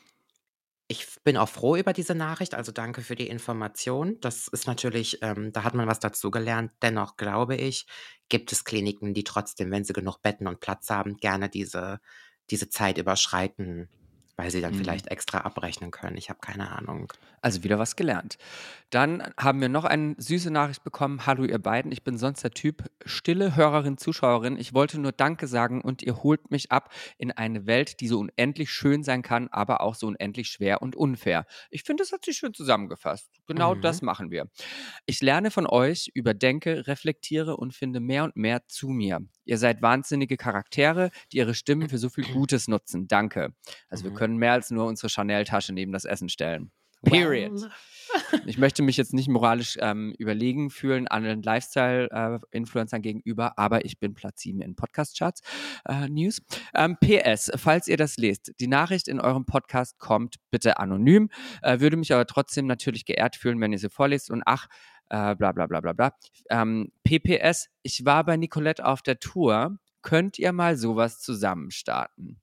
ich f bin auch froh über diese Nachricht, also danke für die Information. Das ist natürlich ähm, da hat man was dazugelernt. Dennoch glaube ich, gibt es Kliniken, die trotzdem, wenn sie genug Betten und Platz haben, gerne diese diese Zeit überschreiten, weil sie dann Mhm. vielleicht extra abrechnen können. Ich habe keine Ahnung. Also wieder was gelernt. Dann haben wir noch eine süße Nachricht bekommen. Hallo ihr beiden, ich bin sonst der Typ stille Hörerin, Zuschauerin. Ich wollte nur Danke sagen und ihr holt mich ab in eine Welt, die so unendlich schön sein kann, aber auch so unendlich schwer und unfair. Ich finde, das hat sich schön zusammengefasst. Genau Mhm. das machen wir. Ich lerne von euch, überdenke, reflektiere und finde mehr und mehr zu mir. Ihr seid wahnsinnige Charaktere, die ihre Stimmen für so viel Gutes nutzen. Danke. Also wir Mhm. können mehr als nur unsere Chanel-Tasche neben das Essen stellen. Period. Well. Ich möchte mich jetzt nicht moralisch ähm, überlegen fühlen anderen Lifestyle-Influencern gegenüber, aber ich bin Platz sieben in Podcast-Charts. Äh, News. Ähm, P S, falls ihr das lest, die Nachricht in eurem Podcast kommt bitte anonym, äh, würde mich aber trotzdem natürlich geehrt fühlen, wenn ihr sie vorlest und ach, äh, bla bla bla bla bla. Ähm, P P S, ich war bei Nicolette auf der Tour. Könnt ihr mal sowas zusammen starten?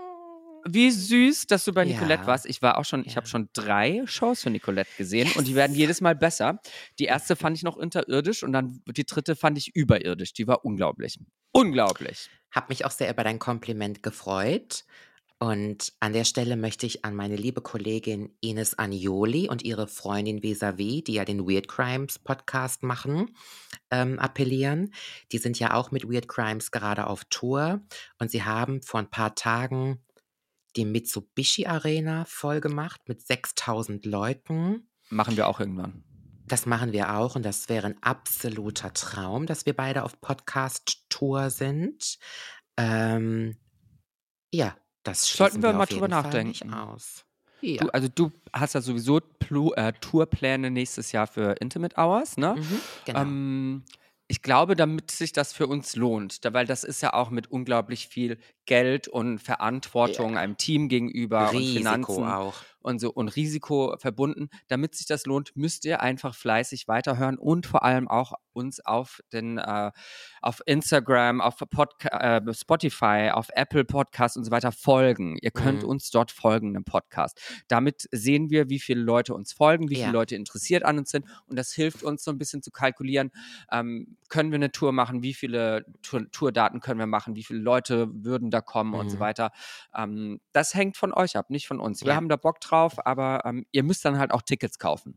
Wie süß, dass du bei Nicolette Ja, warst. Ich war auch schon, ich habe ja. schon drei Shows für Nicolette gesehen und die werden jedes Mal besser. Die erste fand ich noch unterirdisch und dann die dritte fand ich überirdisch. Die war unglaublich. Unglaublich. Habe mich auch sehr über dein Kompliment gefreut. Und an der Stelle möchte ich an meine liebe Kollegin Ines Anioli und ihre Freundin Vis-a-vis, die ja den Weird Crimes Podcast machen, ähm, appellieren. Die sind ja auch mit Weird Crimes gerade auf Tour und sie haben vor ein paar Tagen die Mitsubishi Arena voll gemacht mit sechstausend Leuten. Machen wir auch irgendwann. Das machen wir auch und das wäre ein absoluter Traum, dass wir beide auf Podcast-Tour sind. Ähm, ja, das Sollten schließen wir wir mal auf drüber jeden Fall nicht nachdenken. aus. Du, Ja. also du hast ja sowieso Plu äh, Tourpläne nächstes Jahr für Intimate Hours, ne? Mhm, genau. Ähm, ich glaube, damit sich das für uns lohnt, da, weil das ist ja auch mit unglaublich viel Geld und Verantwortung Ja. einem Team gegenüber und Risiko Finanzen auch. und so und Risiko verbunden. Damit sich das lohnt, müsst ihr einfach fleißig weiterhören und vor allem auch uns auf den äh, auf Instagram, auf Podca äh, Spotify, auf Apple Podcasts und so weiter folgen. Ihr könnt Mhm. uns dort folgen im Podcast. Damit sehen wir, wie viele Leute uns folgen, wie viele Ja. Leute interessiert an uns sind und das hilft uns so ein bisschen zu kalkulieren, ähm, können wir eine Tour machen, wie viele Tour Tourdaten können wir machen, wie viele Leute würden da kommen und so Mhm. weiter. Ähm, das hängt von euch ab, nicht von uns. Wir Ja. haben da Bock drauf, aber ähm, ihr müsst dann halt auch Tickets kaufen.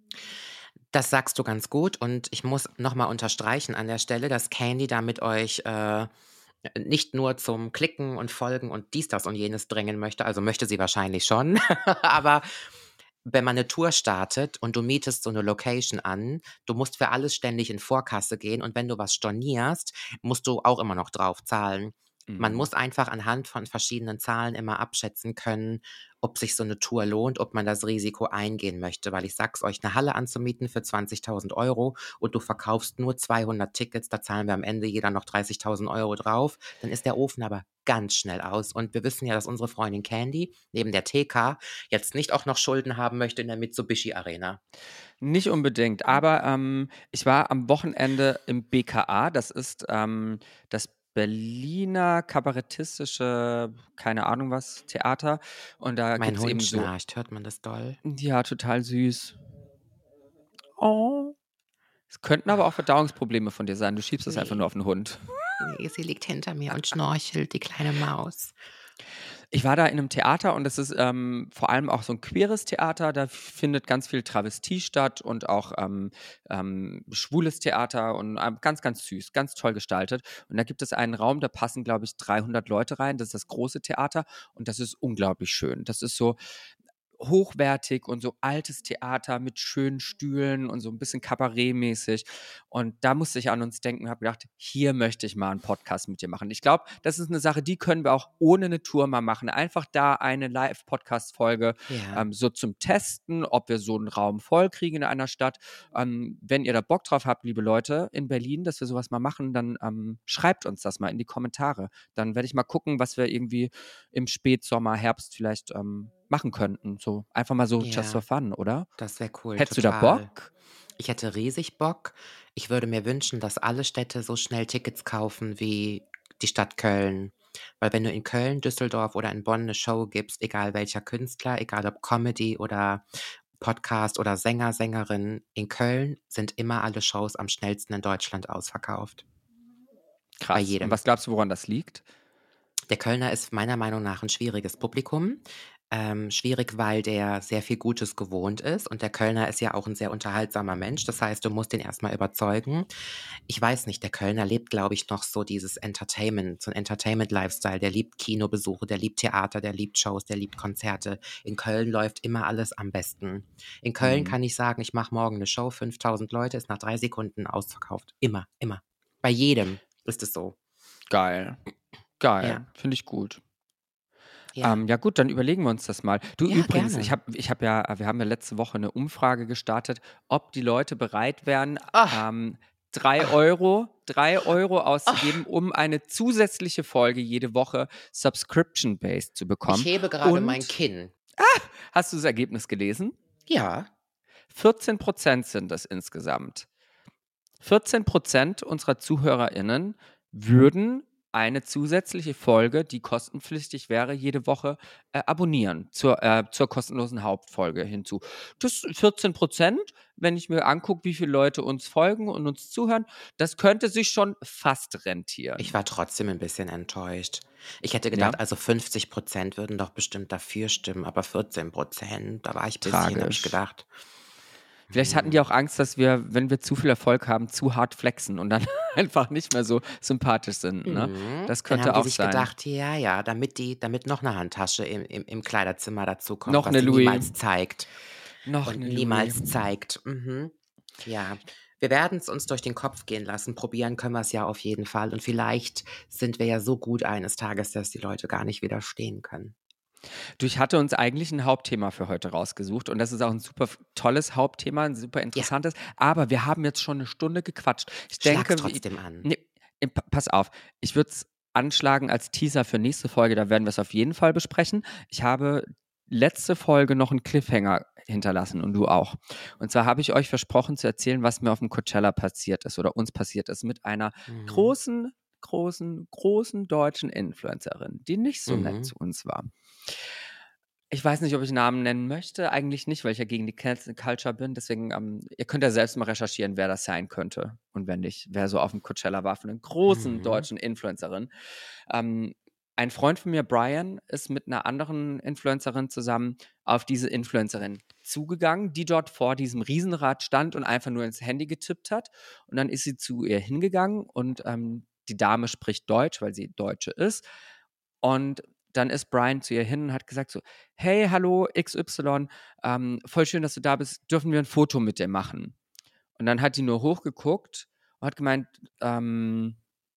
Das sagst du ganz gut und ich muss nochmal unterstreichen an der Stelle, dass Candy da mit euch äh, nicht nur zum Klicken und Folgen und dies, das und jenes drängen möchte, also möchte sie wahrscheinlich schon, aber wenn man eine Tour startet und du mietest so eine Location an, du musst für alles ständig in Vorkasse gehen und wenn du was stornierst, musst du auch immer noch drauf zahlen. Man Mhm. muss einfach anhand von verschiedenen Zahlen immer abschätzen können, ob sich so eine Tour lohnt, ob man das Risiko eingehen möchte. Weil ich sag's euch, eine Halle anzumieten für zwanzigtausend Euro und du verkaufst nur zweihundert Tickets, da zahlen wir am Ende jeder noch dreißigtausend Euro drauf, dann ist der Ofen aber ganz schnell aus. Und wir wissen ja, dass unsere Freundin Candy neben der T K jetzt nicht auch noch Schulden haben möchte in der Mitsubishi Arena. Nicht unbedingt, aber ähm, ich war am Wochenende im B K A, das ist ähm, das Berliner kabarettistische, keine Ahnung was, Theater. Und da Mein gibt es Hund eben so, schnarcht, hört man das doll? ja, total süß. Oh. Es könnten aber auch Verdauungsprobleme von dir sein. Du schiebst das einfach Nee. nur auf den Hund. Nee, sie liegt hinter mir und schnorchelt, die kleine Maus. Ich war da in einem Theater und es ist ähm, vor allem auch so ein queeres Theater. Da findet ganz viel Travestie statt und auch ähm, ähm, schwules Theater und ähm, ganz, ganz süß, ganz toll gestaltet. Und da gibt es einen Raum, da passen, glaube ich, dreihundert Leute rein. Das ist das große Theater und das ist unglaublich schön. Das ist so hochwertig und so altes Theater mit schönen Stühlen und so ein bisschen kabarettmäßig. Und da musste ich an uns denken und habe gedacht, hier möchte ich mal einen Podcast mit dir machen. Ich glaube, das ist eine Sache, die können wir auch ohne eine Tour mal machen. Einfach da eine Live-Podcast-Folge Ja. ähm, so zum Testen, ob wir so einen Raum voll kriegen in einer Stadt. Ähm, wenn ihr da Bock drauf habt, liebe Leute in Berlin, dass wir sowas mal machen, dann ähm, schreibt uns das mal in die Kommentare. Dann werde ich mal gucken, was wir irgendwie im Spätsommer, Herbst vielleicht ähm, machen könnten. So einfach mal so just for Ja, fun, oder? das wäre cool, Hättest du da total. Bock? Ich hätte riesig Bock. Ich würde mir wünschen, dass alle Städte so schnell Tickets kaufen wie die Stadt Köln. Weil wenn du in Köln, Düsseldorf oder in Bonn eine Show gibst, egal welcher Künstler, egal ob Comedy oder Podcast oder Sänger, Sängerin, in Köln sind immer alle Shows am schnellsten in Deutschland ausverkauft. Bei Krass. Und jedem. was glaubst du, woran das liegt? Der Kölner ist meiner Meinung nach ein schwieriges Publikum. Ähm, schwierig, weil der sehr viel Gutes gewohnt ist. Und der Kölner ist ja auch ein sehr unterhaltsamer Mensch. Das heißt, du musst den erstmal überzeugen. Ich weiß nicht, der Kölner lebt, glaube ich, noch so dieses Entertainment, so ein Entertainment-Lifestyle. Der liebt Kinobesuche, der liebt Theater, der liebt Shows, der liebt Konzerte. In Köln läuft immer alles am besten. In Köln Mhm. kann ich sagen, ich mache morgen eine Show, fünftausend Leute, ist nach drei Sekunden ausverkauft. Immer, immer. Bei jedem ist es so. Geil. Geil. Ja. Finde ich gut. Ja. Ähm, ja gut, dann überlegen wir uns das mal. Du Ja, übrigens, gerne. ich habe ich hab ja, wir haben ja letzte Woche eine Umfrage gestartet, ob die Leute bereit wären, Ach. ähm, drei Euro, drei Euro auszugeben, um eine zusätzliche Folge jede Woche Subscription-based zu bekommen. Ich hebe gerade mein Und Kinn. hast du das Ergebnis gelesen? Ja. vierzehn Prozent sind das insgesamt. vierzehn Prozent unserer ZuhörerInnen würden eine zusätzliche Folge, die kostenpflichtig wäre, jede Woche äh, abonnieren zur, äh, zur kostenlosen Hauptfolge hinzu. Das vierzehn Prozent, wenn ich mir angucke, wie viele Leute uns folgen und uns zuhören, das könnte sich schon fast rentieren. Ich war trotzdem ein bisschen enttäuscht. Ich hätte gedacht, Ja. also fünfzig Prozent würden doch bestimmt dafür stimmen, aber vierzehn Prozent, da war ich ein bisschen, habe ich Tragisch. gedacht. Vielleicht hatten die auch Angst, dass wir, wenn wir zu viel Erfolg haben, zu hart flexen und dann einfach nicht mehr so sympathisch sind. Ne? Mhm. Das Dann könnte haben die auch sich sein. gedacht, ja, ja, damit die, damit noch eine Handtasche im, im, im Kleiderzimmer dazu kommt, Noch was eine sie Louis. niemals zeigt. Noch Und eine niemals Louis. zeigt. Mhm. Ja. Wir werden es uns durch den Kopf gehen lassen. Probieren können wir es ja auf jeden Fall. Und vielleicht sind wir ja so gut eines Tages, dass die Leute gar nicht widerstehen können. Du, ich hatte uns eigentlich ein Hauptthema für heute rausgesucht und das ist auch ein super f- tolles Hauptthema, ein super interessantes, aber wir haben jetzt schon eine Stunde gequatscht. Ich Schlag's denke, wie- trotzdem an. nee, eh, pa- pass auf, ich würde es anschlagen als Teaser für nächste Folge, da werden wir es auf jeden Fall besprechen. Ich habe letzte Folge noch einen Cliffhanger hinterlassen und du auch. Und zwar habe ich euch versprochen zu erzählen, was mir auf dem Coachella passiert ist oder uns passiert ist mit einer Mhm. großen, großen, großen deutschen Influencerin, die nicht so nett Mhm. zu uns war. Ich weiß nicht, ob ich Namen nennen möchte. Eigentlich nicht, weil ich ja gegen die Cancel Culture bin. Deswegen, ähm, ihr könnt ja selbst mal recherchieren, wer das sein könnte. Und wenn nicht, wer so auf dem Coachella war von einer großen Mhm. deutschen Influencerin. Ähm, ein Freund von mir, Brian, ist mit einer anderen Influencerin zusammen auf diese Influencerin zugegangen, die dort vor diesem Riesenrad stand und einfach nur ins Handy getippt hat. Und dann ist sie zu ihr hingegangen und ähm, die Dame spricht Deutsch, weil sie Deutsche ist. Und dann ist Brian zu ihr hin und hat gesagt so, hey, hallo X Y, ähm, voll schön, dass du da bist, dürfen wir ein Foto mit dir machen? Und dann hat die nur hochgeguckt und hat gemeint, ähm,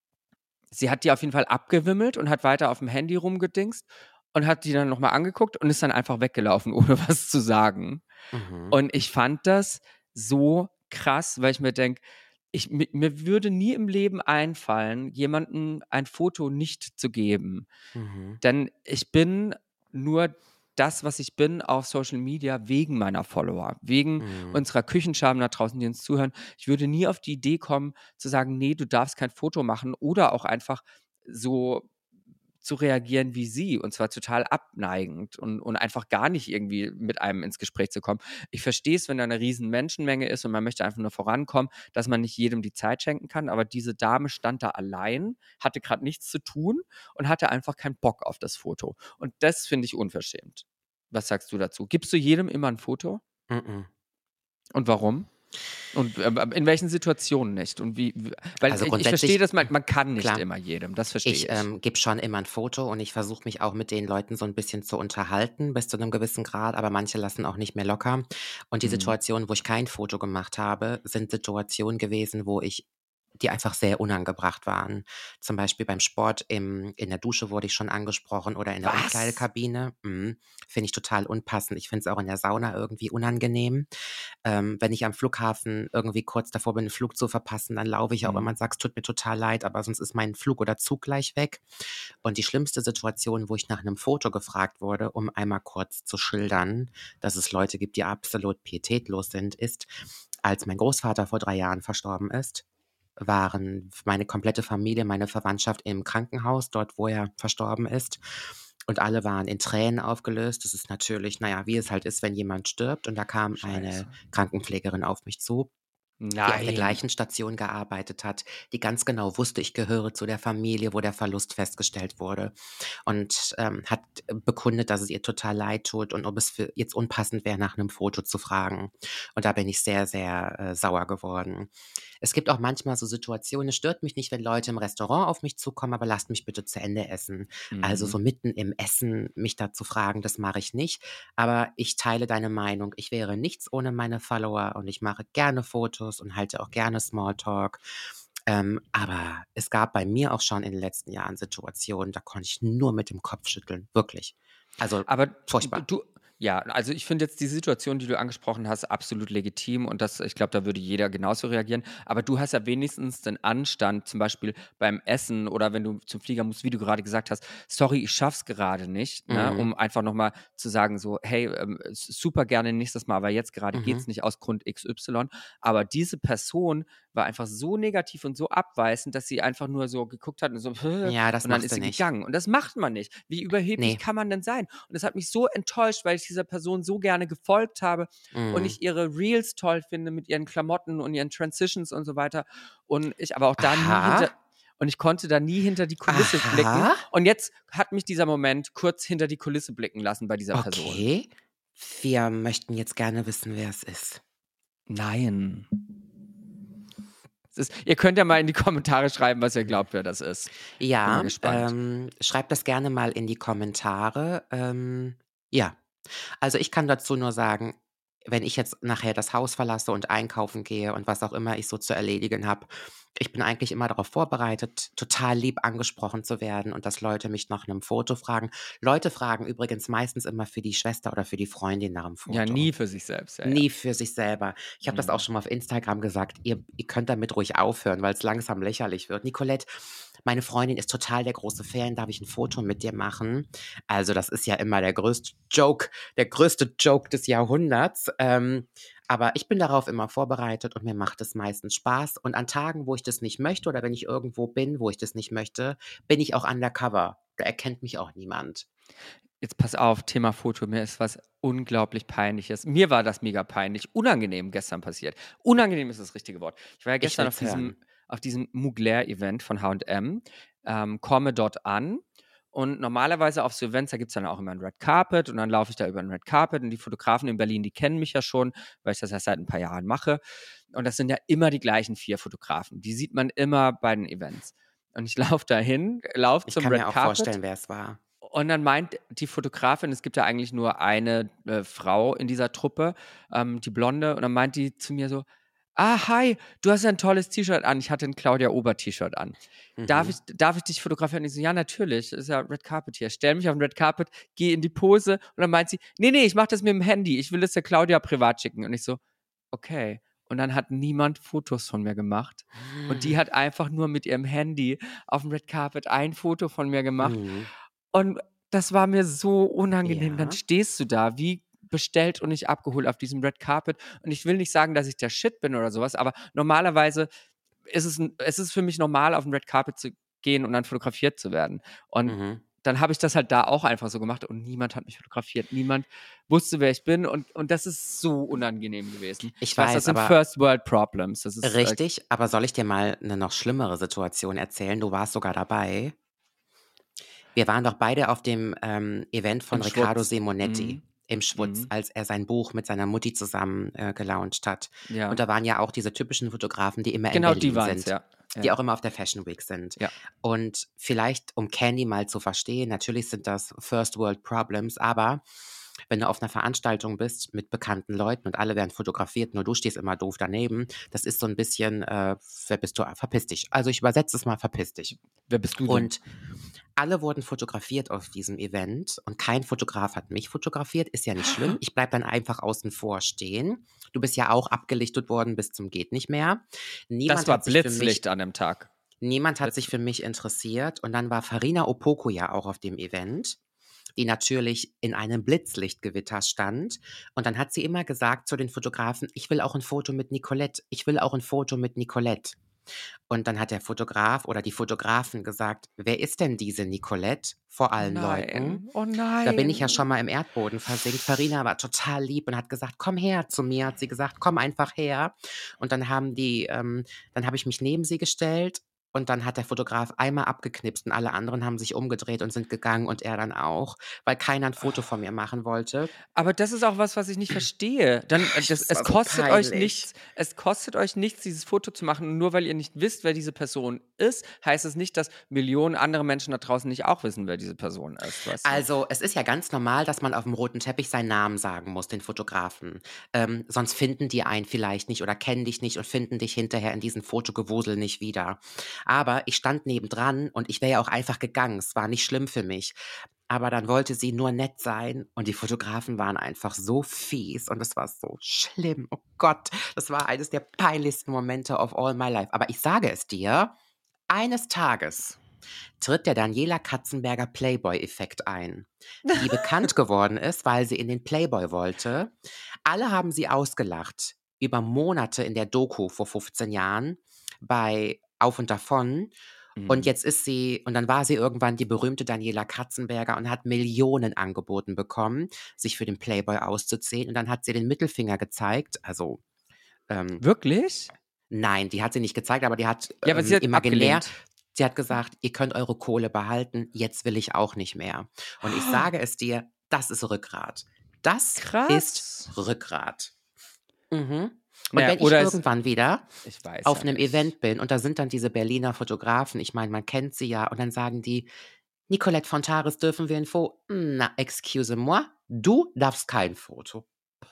sie hat die auf jeden Fall abgewimmelt und hat weiter auf dem Handy rumgedingst und hat die dann nochmal angeguckt und ist dann einfach weggelaufen, ohne was zu sagen. Mhm. Und ich fand das so krass, weil ich mir denke, ich, mi- mir würde nie im Leben einfallen, jemandem ein Foto nicht zu geben. Mhm. Denn ich bin nur das, was ich bin auf Social Media wegen meiner Follower, wegen Mhm. unserer Küchenscham da draußen, die uns zuhören. Ich würde nie auf die Idee kommen, zu sagen, nee, du darfst kein Foto machen oder auch einfach so zu reagieren wie sie und zwar total abneigend und, und einfach gar nicht irgendwie mit einem ins Gespräch zu kommen. Ich verstehe es, wenn da eine riesen Menschenmenge ist und man möchte einfach nur vorankommen, dass man nicht jedem die Zeit schenken kann, aber diese Dame stand da allein, hatte gerade nichts zu tun und hatte einfach keinen Bock auf das Foto. Und das finde ich unverschämt. Was sagst du dazu? Gibst du jedem immer ein Foto? Mhm. Und warum? Und äh, in welchen Situationen nicht? Und wie, wie- weil Also ich, ich grundsätzlich, verstehe das, man, man kann nicht klar. immer jedem, das verstehe ich. Ich ähm, gebe schon immer ein Foto und ich versuche mich auch mit den Leuten so ein bisschen zu unterhalten, bis zu einem gewissen Grad, aber manche lassen auch nicht mehr locker. Und die Mhm. Situationen, wo ich kein Foto gemacht habe, sind Situationen gewesen, wo ich die einfach sehr unangebracht waren. Zum Beispiel beim Sport im, in der Dusche wurde ich schon angesprochen oder in der Was? Umkleidekabine. Mhm. Finde ich total unpassend. Ich finde es auch in der Sauna irgendwie unangenehm. Ähm, wenn ich am Flughafen irgendwie kurz davor bin, einen Flug zu verpassen, dann laufe ich auch Mhm. immer und sage, es tut mir total leid, aber sonst ist mein Flug oder Zug gleich weg. Und die schlimmste Situation, wo ich nach einem Foto gefragt wurde, um einmal kurz zu schildern, dass es Leute gibt, die absolut pietätlos sind, ist, als mein Großvater vor drei Jahren verstorben ist, waren meine komplette Familie, meine Verwandtschaft im Krankenhaus, dort, wo er verstorben ist. Und alle waren in Tränen aufgelöst. Das ist natürlich, naja, wie es halt ist, wenn jemand stirbt. Und da kam eine Scheiße. Krankenpflegerin auf mich zu, die auf der Nein. gleichen Station gearbeitet hat, die ganz genau wusste, ich gehöre zu der Familie, wo der Verlust festgestellt wurde und ähm, hat bekundet, dass es ihr total leid tut und ob es für jetzt unpassend wäre, nach einem Foto zu fragen. Und da bin ich sehr, sehr äh, sauer geworden. Es gibt auch manchmal so Situationen, es stört mich nicht, wenn Leute im Restaurant auf mich zukommen, aber lasst mich bitte zu Ende essen. Also so Mhm. mitten im Essen mich da zu fragen, das mache ich nicht. Aber ich teile deine Meinung. Ich wäre nichts ohne meine Follower und ich mache gerne Fotos und halte auch gerne Smalltalk. Ähm, aber es gab bei mir auch schon in den letzten Jahren Situationen, da konnte ich nur mit dem Kopf schütteln. Wirklich. Also Aber furchtbar. du, ja, also ich finde jetzt die Situation, die du angesprochen hast, absolut legitim und das, ich glaube, da würde jeder genauso reagieren. Aber du hast ja wenigstens den Anstand, zum Beispiel beim Essen oder wenn du zum Flieger musst, wie du gerade gesagt hast, sorry, ich schaff's gerade nicht, ne, Mhm. um einfach nochmal zu sagen, so, hey, ähm, s- super gerne nächstes Mal, aber jetzt gerade Mhm. geht's nicht aus Grund X Y. Aber diese Person war einfach so negativ und so abweisend, dass sie einfach nur so geguckt hat und so, Ja, das und dann machst ist du sie nicht. gegangen. Und das macht man nicht. Wie überheblich Nee. kann man denn sein? Und das hat mich so enttäuscht, weil ich dieser Person so gerne gefolgt habe und Mhm. ich ihre Reels toll finde mit ihren Klamotten und ihren Transitions und so weiter. Und ich aber auch da nie Aha. hinter. Und ich konnte da nie hinter die Kulisse blicken. Aha. Und jetzt hat mich dieser Moment kurz hinter die Kulisse blicken lassen bei dieser Person. Okay. Wir möchten jetzt gerne wissen, wer es ist. Nein. Es ist, ihr könnt ja mal in die Kommentare schreiben, was ihr glaubt, wer das ist. Bin mal Ja, gespannt. ähm, schreibt das gerne mal in die Kommentare. Ähm, ja, also ich kann dazu nur sagen, wenn ich jetzt nachher das Haus verlasse und einkaufen gehe und was auch immer ich so zu erledigen habe, ich bin eigentlich immer darauf vorbereitet, total lieb angesprochen zu werden und dass Leute mich nach einem Foto fragen. Leute fragen übrigens meistens immer für die Schwester oder für die Freundin nach einem Foto. Ja, nie für sich selbst. Ja, ja. Nie für sich selber. Ich habe das Mhm. auch schon mal auf Instagram gesagt. Ihr, ihr könnt damit ruhig aufhören, weil es langsam lächerlich wird. Nicolette, meine Freundin ist total der große Fan. Darf ich ein Foto mit dir machen? Also das ist ja immer der größte Joke, der größte Joke des Jahrhunderts. Ähm, aber ich bin darauf immer vorbereitet und mir macht es meistens Spaß. Und an Tagen, wo ich das nicht möchte oder wenn ich irgendwo bin, wo ich das nicht möchte, bin ich auch undercover. Da erkennt mich auch niemand. Jetzt pass auf, Thema Foto. Mir ist was unglaublich Peinliches. Mir war das mega peinlich. Unangenehm gestern passiert. Unangenehm ist das richtige Wort. Ich war ja Ich gestern will's auf diesem, hören. auf diesem Mugler-Event von H und M, ähm, komme dort an und normalerweise auf so Events, da gibt es dann auch immer ein Red Carpet und dann laufe ich da über ein Red Carpet und die Fotografen in Berlin, die kennen mich ja schon, weil ich das erst seit ein paar Jahren mache. Und das sind ja immer die gleichen vier Fotografen. Die sieht man immer bei den Events. Und ich laufe dahin, laufe Ich zum kann Red mir auch Carpet. vorstellen, wer es war. Und dann meint die Fotografin, es gibt ja eigentlich nur eine äh, Frau in dieser Truppe, ähm, die Blonde, und dann meint die zu mir so, ah, hi, du hast ja ein tolles T-Shirt an. Ich hatte ein Claudia Ober-T-Shirt an. Mhm. Darf ich, darf ich dich fotografieren? Und ich so, ja, natürlich, ist ja Red Carpet hier. Stell mich auf den Red Carpet, geh in die Pose, und dann meint sie, nee, nee, ich mach das mit dem Handy, ich will das der Claudia privat schicken. Und ich so, okay. Und dann hat niemand Fotos von mir gemacht. Und die hat einfach nur mit ihrem Handy auf dem Red Carpet ein Foto von mir gemacht. Mhm. Und das war mir so unangenehm. Ja. Dann stehst du da, wie bestellt und nicht abgeholt auf diesem Red Carpet. Und ich will nicht sagen, dass ich der Shit bin oder sowas, aber normalerweise ist es, ein- es ist für mich normal, auf den Red Carpet zu gehen und dann fotografiert zu werden. Und Mhm. dann habe ich das halt da auch einfach so gemacht und niemand hat mich fotografiert. Niemand wusste, wer ich bin, und, und das ist so unangenehm gewesen. Ich weiß, weiß, das sind aber First World Problems. Das ist, äh, richtig, aber soll ich dir mal eine noch schlimmere Situation erzählen? Du warst sogar dabei. Wir waren doch beide auf dem ähm, Event von Im Riccardo Schwutz. Simonetti Mhm. im Schwutz, Mhm. als er sein Buch mit seiner Mutti zusammen äh, gelauncht hat. Ja. Und da waren ja auch diese typischen Fotografen, die immer Genau, in die Berlin waren es, sind, ja. die ja. auch immer auf der Fashion Week sind. Ja. Und vielleicht, um Candy mal zu verstehen, natürlich sind das First World Problems, aber wenn du auf einer Veranstaltung bist mit bekannten Leuten und alle werden fotografiert, nur du stehst immer doof daneben, das ist so ein bisschen, äh, wer bist du? Verpiss dich. Also ich übersetze es mal, verpiss dich. Wer bist du denn? Und alle wurden fotografiert auf diesem Event und kein Fotograf hat mich fotografiert, ist ja nicht schlimm. Ich bleib dann einfach außen vor stehen. Du bist ja auch abgelichtet worden bis zum geht nicht mehr. Niemand das war hat sich für mich, Blitzlicht an dem Tag. niemand hat sich für mich interessiert. Und dann war Farina Opoku ja auch auf dem Event, die natürlich in einem Blitzlichtgewitter stand. Und dann hat sie immer gesagt zu den Fotografen, ich will auch ein Foto mit Nicolette, ich will auch ein Foto mit Nicolette. Und dann hat der Fotograf oder die Fotografen gesagt, wer ist denn diese Nicolette? Vor allen Leuten. Nein. Oh nein. Da bin ich ja schon mal im Erdboden versinkt. Farina war total lieb und hat gesagt, komm her zu mir. Hat sie gesagt, komm einfach her. Und dann haben die, ähm, dann habe ich mich neben sie gestellt. Und dann hat der Fotograf einmal abgeknipst und alle anderen haben sich umgedreht und sind gegangen und er dann auch, weil keiner ein Foto von mir machen wollte. Aber das ist auch was, was ich nicht verstehe. Dann, äh, das, Das es war so kostet euch peinlich. nichts, es kostet euch nichts, dieses Foto zu machen. Und nur weil ihr nicht wisst, wer diese Person ist, heißt es nicht, dass Millionen andere Menschen da draußen nicht auch wissen, wer diese Person ist. Weißt du? Also, es ist ja ganz normal, dass man auf dem roten Teppich seinen Namen sagen muss, den Fotografen. Ähm, sonst finden die einen vielleicht nicht oder kennen dich nicht und finden dich hinterher in diesem Fotogewusel nicht wieder. Aber ich stand nebendran und ich wäre ja auch einfach gegangen. Es war nicht schlimm für mich. Aber dann wollte sie nur nett sein und die Fotografen waren einfach so fies und es war so schlimm. Oh Gott, das war eines der peinlichsten Momente of all my life. Aber ich sage es dir, eines Tages tritt der Daniela Katzenberger Playboy-Effekt ein, die bekannt geworden ist, weil sie in den Playboy wollte. Alle haben sie ausgelacht über Monate in der Doku vor fünfzehn Jahren bei Auf und Davon. Und Mhm. jetzt ist sie, und dann war sie irgendwann die berühmte Daniela Katzenberger und hat Millionen angeboten bekommen, sich für den Playboy auszuziehen. Und dann hat sie den Mittelfinger gezeigt. Also, ähm, Wirklich? nein, die hat sie nicht gezeigt, aber die hat Ja, aber sie ähm, hat imaginär, abgelehnt. sie hat gesagt, ihr könnt eure Kohle behalten, jetzt will ich auch nicht mehr. Und ich sage es dir, das ist Rückgrat. Das Krass. ist Rückgrat. Mhm. Und Naja, wenn ich oder es- irgendwann wieder Ich weiß. auf ja einem nicht. Event bin und da sind dann diese Berliner Fotografen, ich meine, man kennt sie ja, und dann sagen die, Nicolette von Tares, dürfen wir ein Foto? Na, excuse-moi, du darfst kein Foto.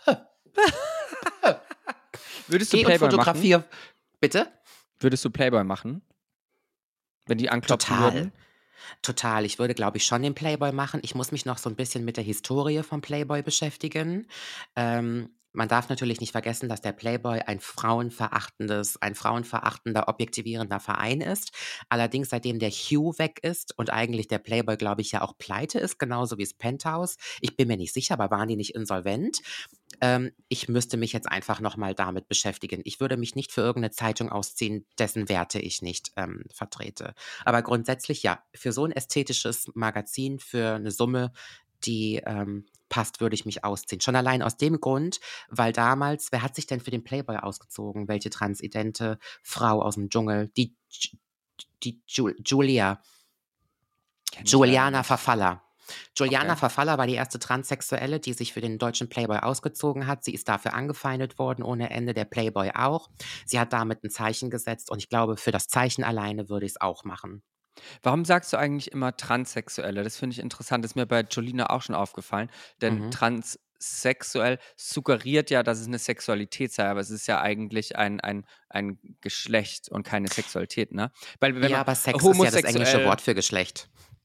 Würdest du Geh und Playboy machen? fotografier. Bitte? Würdest du Playboy machen? Wenn die anklopfen Total. würden? Total. Ich würde, glaube ich, schon den Playboy machen. Ich muss mich noch so ein bisschen mit der Historie vom Playboy beschäftigen. Ähm, man darf natürlich nicht vergessen, dass der Playboy ein frauenverachtendes, ein frauenverachtender, objektivierender Verein ist. Allerdings, seitdem der Hugh weg ist und eigentlich der Playboy, glaube ich, ja auch pleite ist, genauso wie das Penthouse. Ich bin mir nicht sicher, aber waren die nicht insolvent? Ähm, ich müsste mich jetzt einfach nochmal damit beschäftigen. Ich würde mich nicht für irgendeine Zeitung ausziehen, dessen Werte ich nicht ähm, vertrete. Aber grundsätzlich ja, für so ein ästhetisches Magazin, für eine Summe, die ähm, passt, würde ich mich ausziehen. Schon allein aus dem Grund, weil damals, wer hat sich denn für den Playboy ausgezogen? Welche transidente Frau aus dem Dschungel? Die, die Ju- Julia, Kenn ich Juliana leider nicht. Verfaller. Juliana Okay. Verfaller war die erste Transsexuelle, die sich für den deutschen Playboy ausgezogen hat. Sie ist dafür angefeindet worden, ohne Ende, der Playboy auch. Sie hat damit ein Zeichen gesetzt und ich glaube, für das Zeichen alleine würde ich es auch machen. Warum sagst du eigentlich immer Transsexuelle? Das finde ich interessant. Das ist mir bei Jolina auch schon aufgefallen. Denn Mhm. transsexuell suggeriert ja, dass es eine Sexualität sei, aber es ist ja eigentlich ein, ein, ein Geschlecht und keine Sexualität, ne? Weil wenn Ja, man aber Sex ist ja das englische homosexuell, Wort für Geschlecht.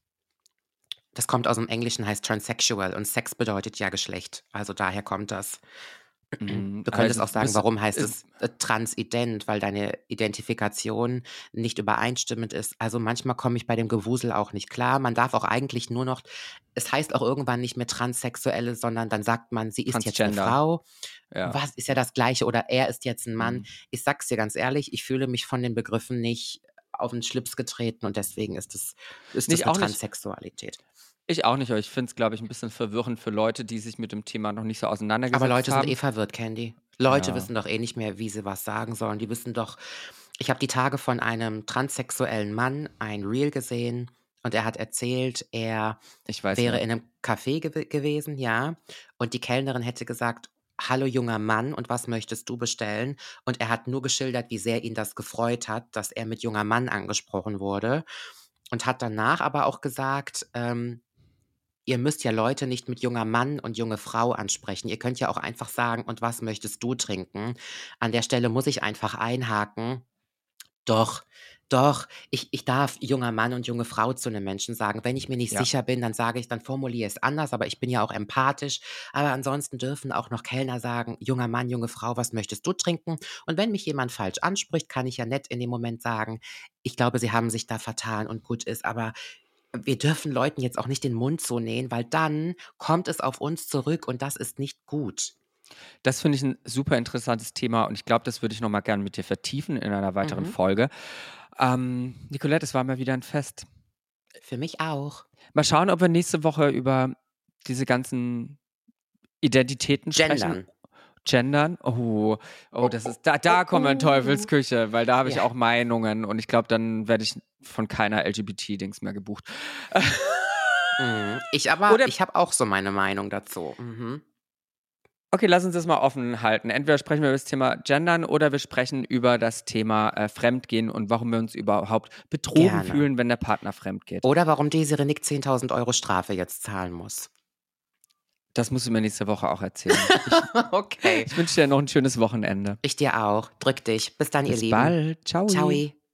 Das kommt aus dem Englischen, heißt transsexual und Sex bedeutet ja Geschlecht. Also daher kommt das. mm, Du könntest also auch sagen, bist, warum heißt ist, es äh, transident, weil deine Identifikation nicht übereinstimmend ist. Also manchmal komme ich bei dem Gewusel auch nicht klar. Man darf auch eigentlich nur noch, es heißt auch irgendwann nicht mehr Transsexuelle, sondern dann sagt man, sie ist jetzt eine Transgender, Frau. ja. Was ist ja das Gleiche oder er ist jetzt ein Mann. Mm. Ich sag's dir ganz ehrlich, ich fühle mich von den Begriffen nicht auf den Schlips getreten und deswegen ist es ist das Nicht eine auch nicht. Transsexualität. Ich auch nicht, aber ich finde es, glaube ich, ein bisschen verwirrend für Leute, die sich mit dem Thema noch nicht so Aber auseinandergesetzt Leute sind eh haben. verwirrt, Candy. Leute Ja. wissen doch eh nicht mehr, wie sie was sagen sollen. Die wissen doch, ich habe die Tage von einem transsexuellen Mann ein Reel gesehen und er hat erzählt, er Ich weiß wäre ja. in einem Café gew gewesen, ja, und die Kellnerin hätte gesagt: „Hallo junger Mann, und was möchtest du bestellen?“ Und er hat nur geschildert, wie sehr ihn das gefreut hat, dass er mit junger Mann angesprochen wurde und hat danach aber auch gesagt, ähm ihr müsst ja Leute nicht mit junger Mann und junge Frau ansprechen. Ihr könnt ja auch einfach sagen: „Und was möchtest du trinken?“ An der Stelle muss ich einfach einhaken. Doch, doch, ich ich darf junger Mann und junge Frau zu 'nem Menschen sagen. Wenn ich mir nicht Ja. sicher bin, dann sage ich dann formuliere ich's anders, aber ich bin ja auch empathisch. Aber ansonsten dürfen auch noch Kellner sagen: „Junger Mann, junge Frau, was möchtest du trinken?“ Und wenn mich jemand falsch anspricht, kann ich ja nett in dem Moment sagen: „Ich glaube, Sie haben sich da vertan“ und gut ist. Aber wir dürfen Leuten jetzt auch nicht den Mund zunähen, weil dann kommt es auf uns zurück und das ist nicht gut. Das finde ich ein super interessantes Thema und ich glaube, das würde ich noch mal gerne mit dir vertiefen in einer weiteren Mhm. Folge. Ähm, Nicolette, es war mal wieder ein Fest. Für mich auch. Mal schauen, ob wir nächste Woche über diese ganzen Identitäten sprechen. Gendern. Gendern. Oh, oh, Oh, das oh, ist, da, da oh, kommen wir in oh. Teufelsküche, weil da habe ich Ja. auch Meinungen und ich glaube, dann werde ich von keiner L G B T-Dings mehr gebucht. Mhm. Ich aber, Oder, ich habe auch so meine Meinung dazu. Mhm. okay, lass uns das mal offen halten. Entweder sprechen wir über das Thema Gendern oder wir sprechen über das Thema äh, Fremdgehen und warum wir uns überhaupt betrogen Gerne. fühlen, wenn der Partner fremd geht. Oder warum Desiree Nick zehntausend Euro Strafe jetzt zahlen muss. Das musst du mir nächste Woche auch erzählen. Ich, Okay. ich wünsche dir noch ein schönes Wochenende. Ich dir auch. Drück dich. Bis dann, ihr Bis Lieben. bald. Ciao. Ciao.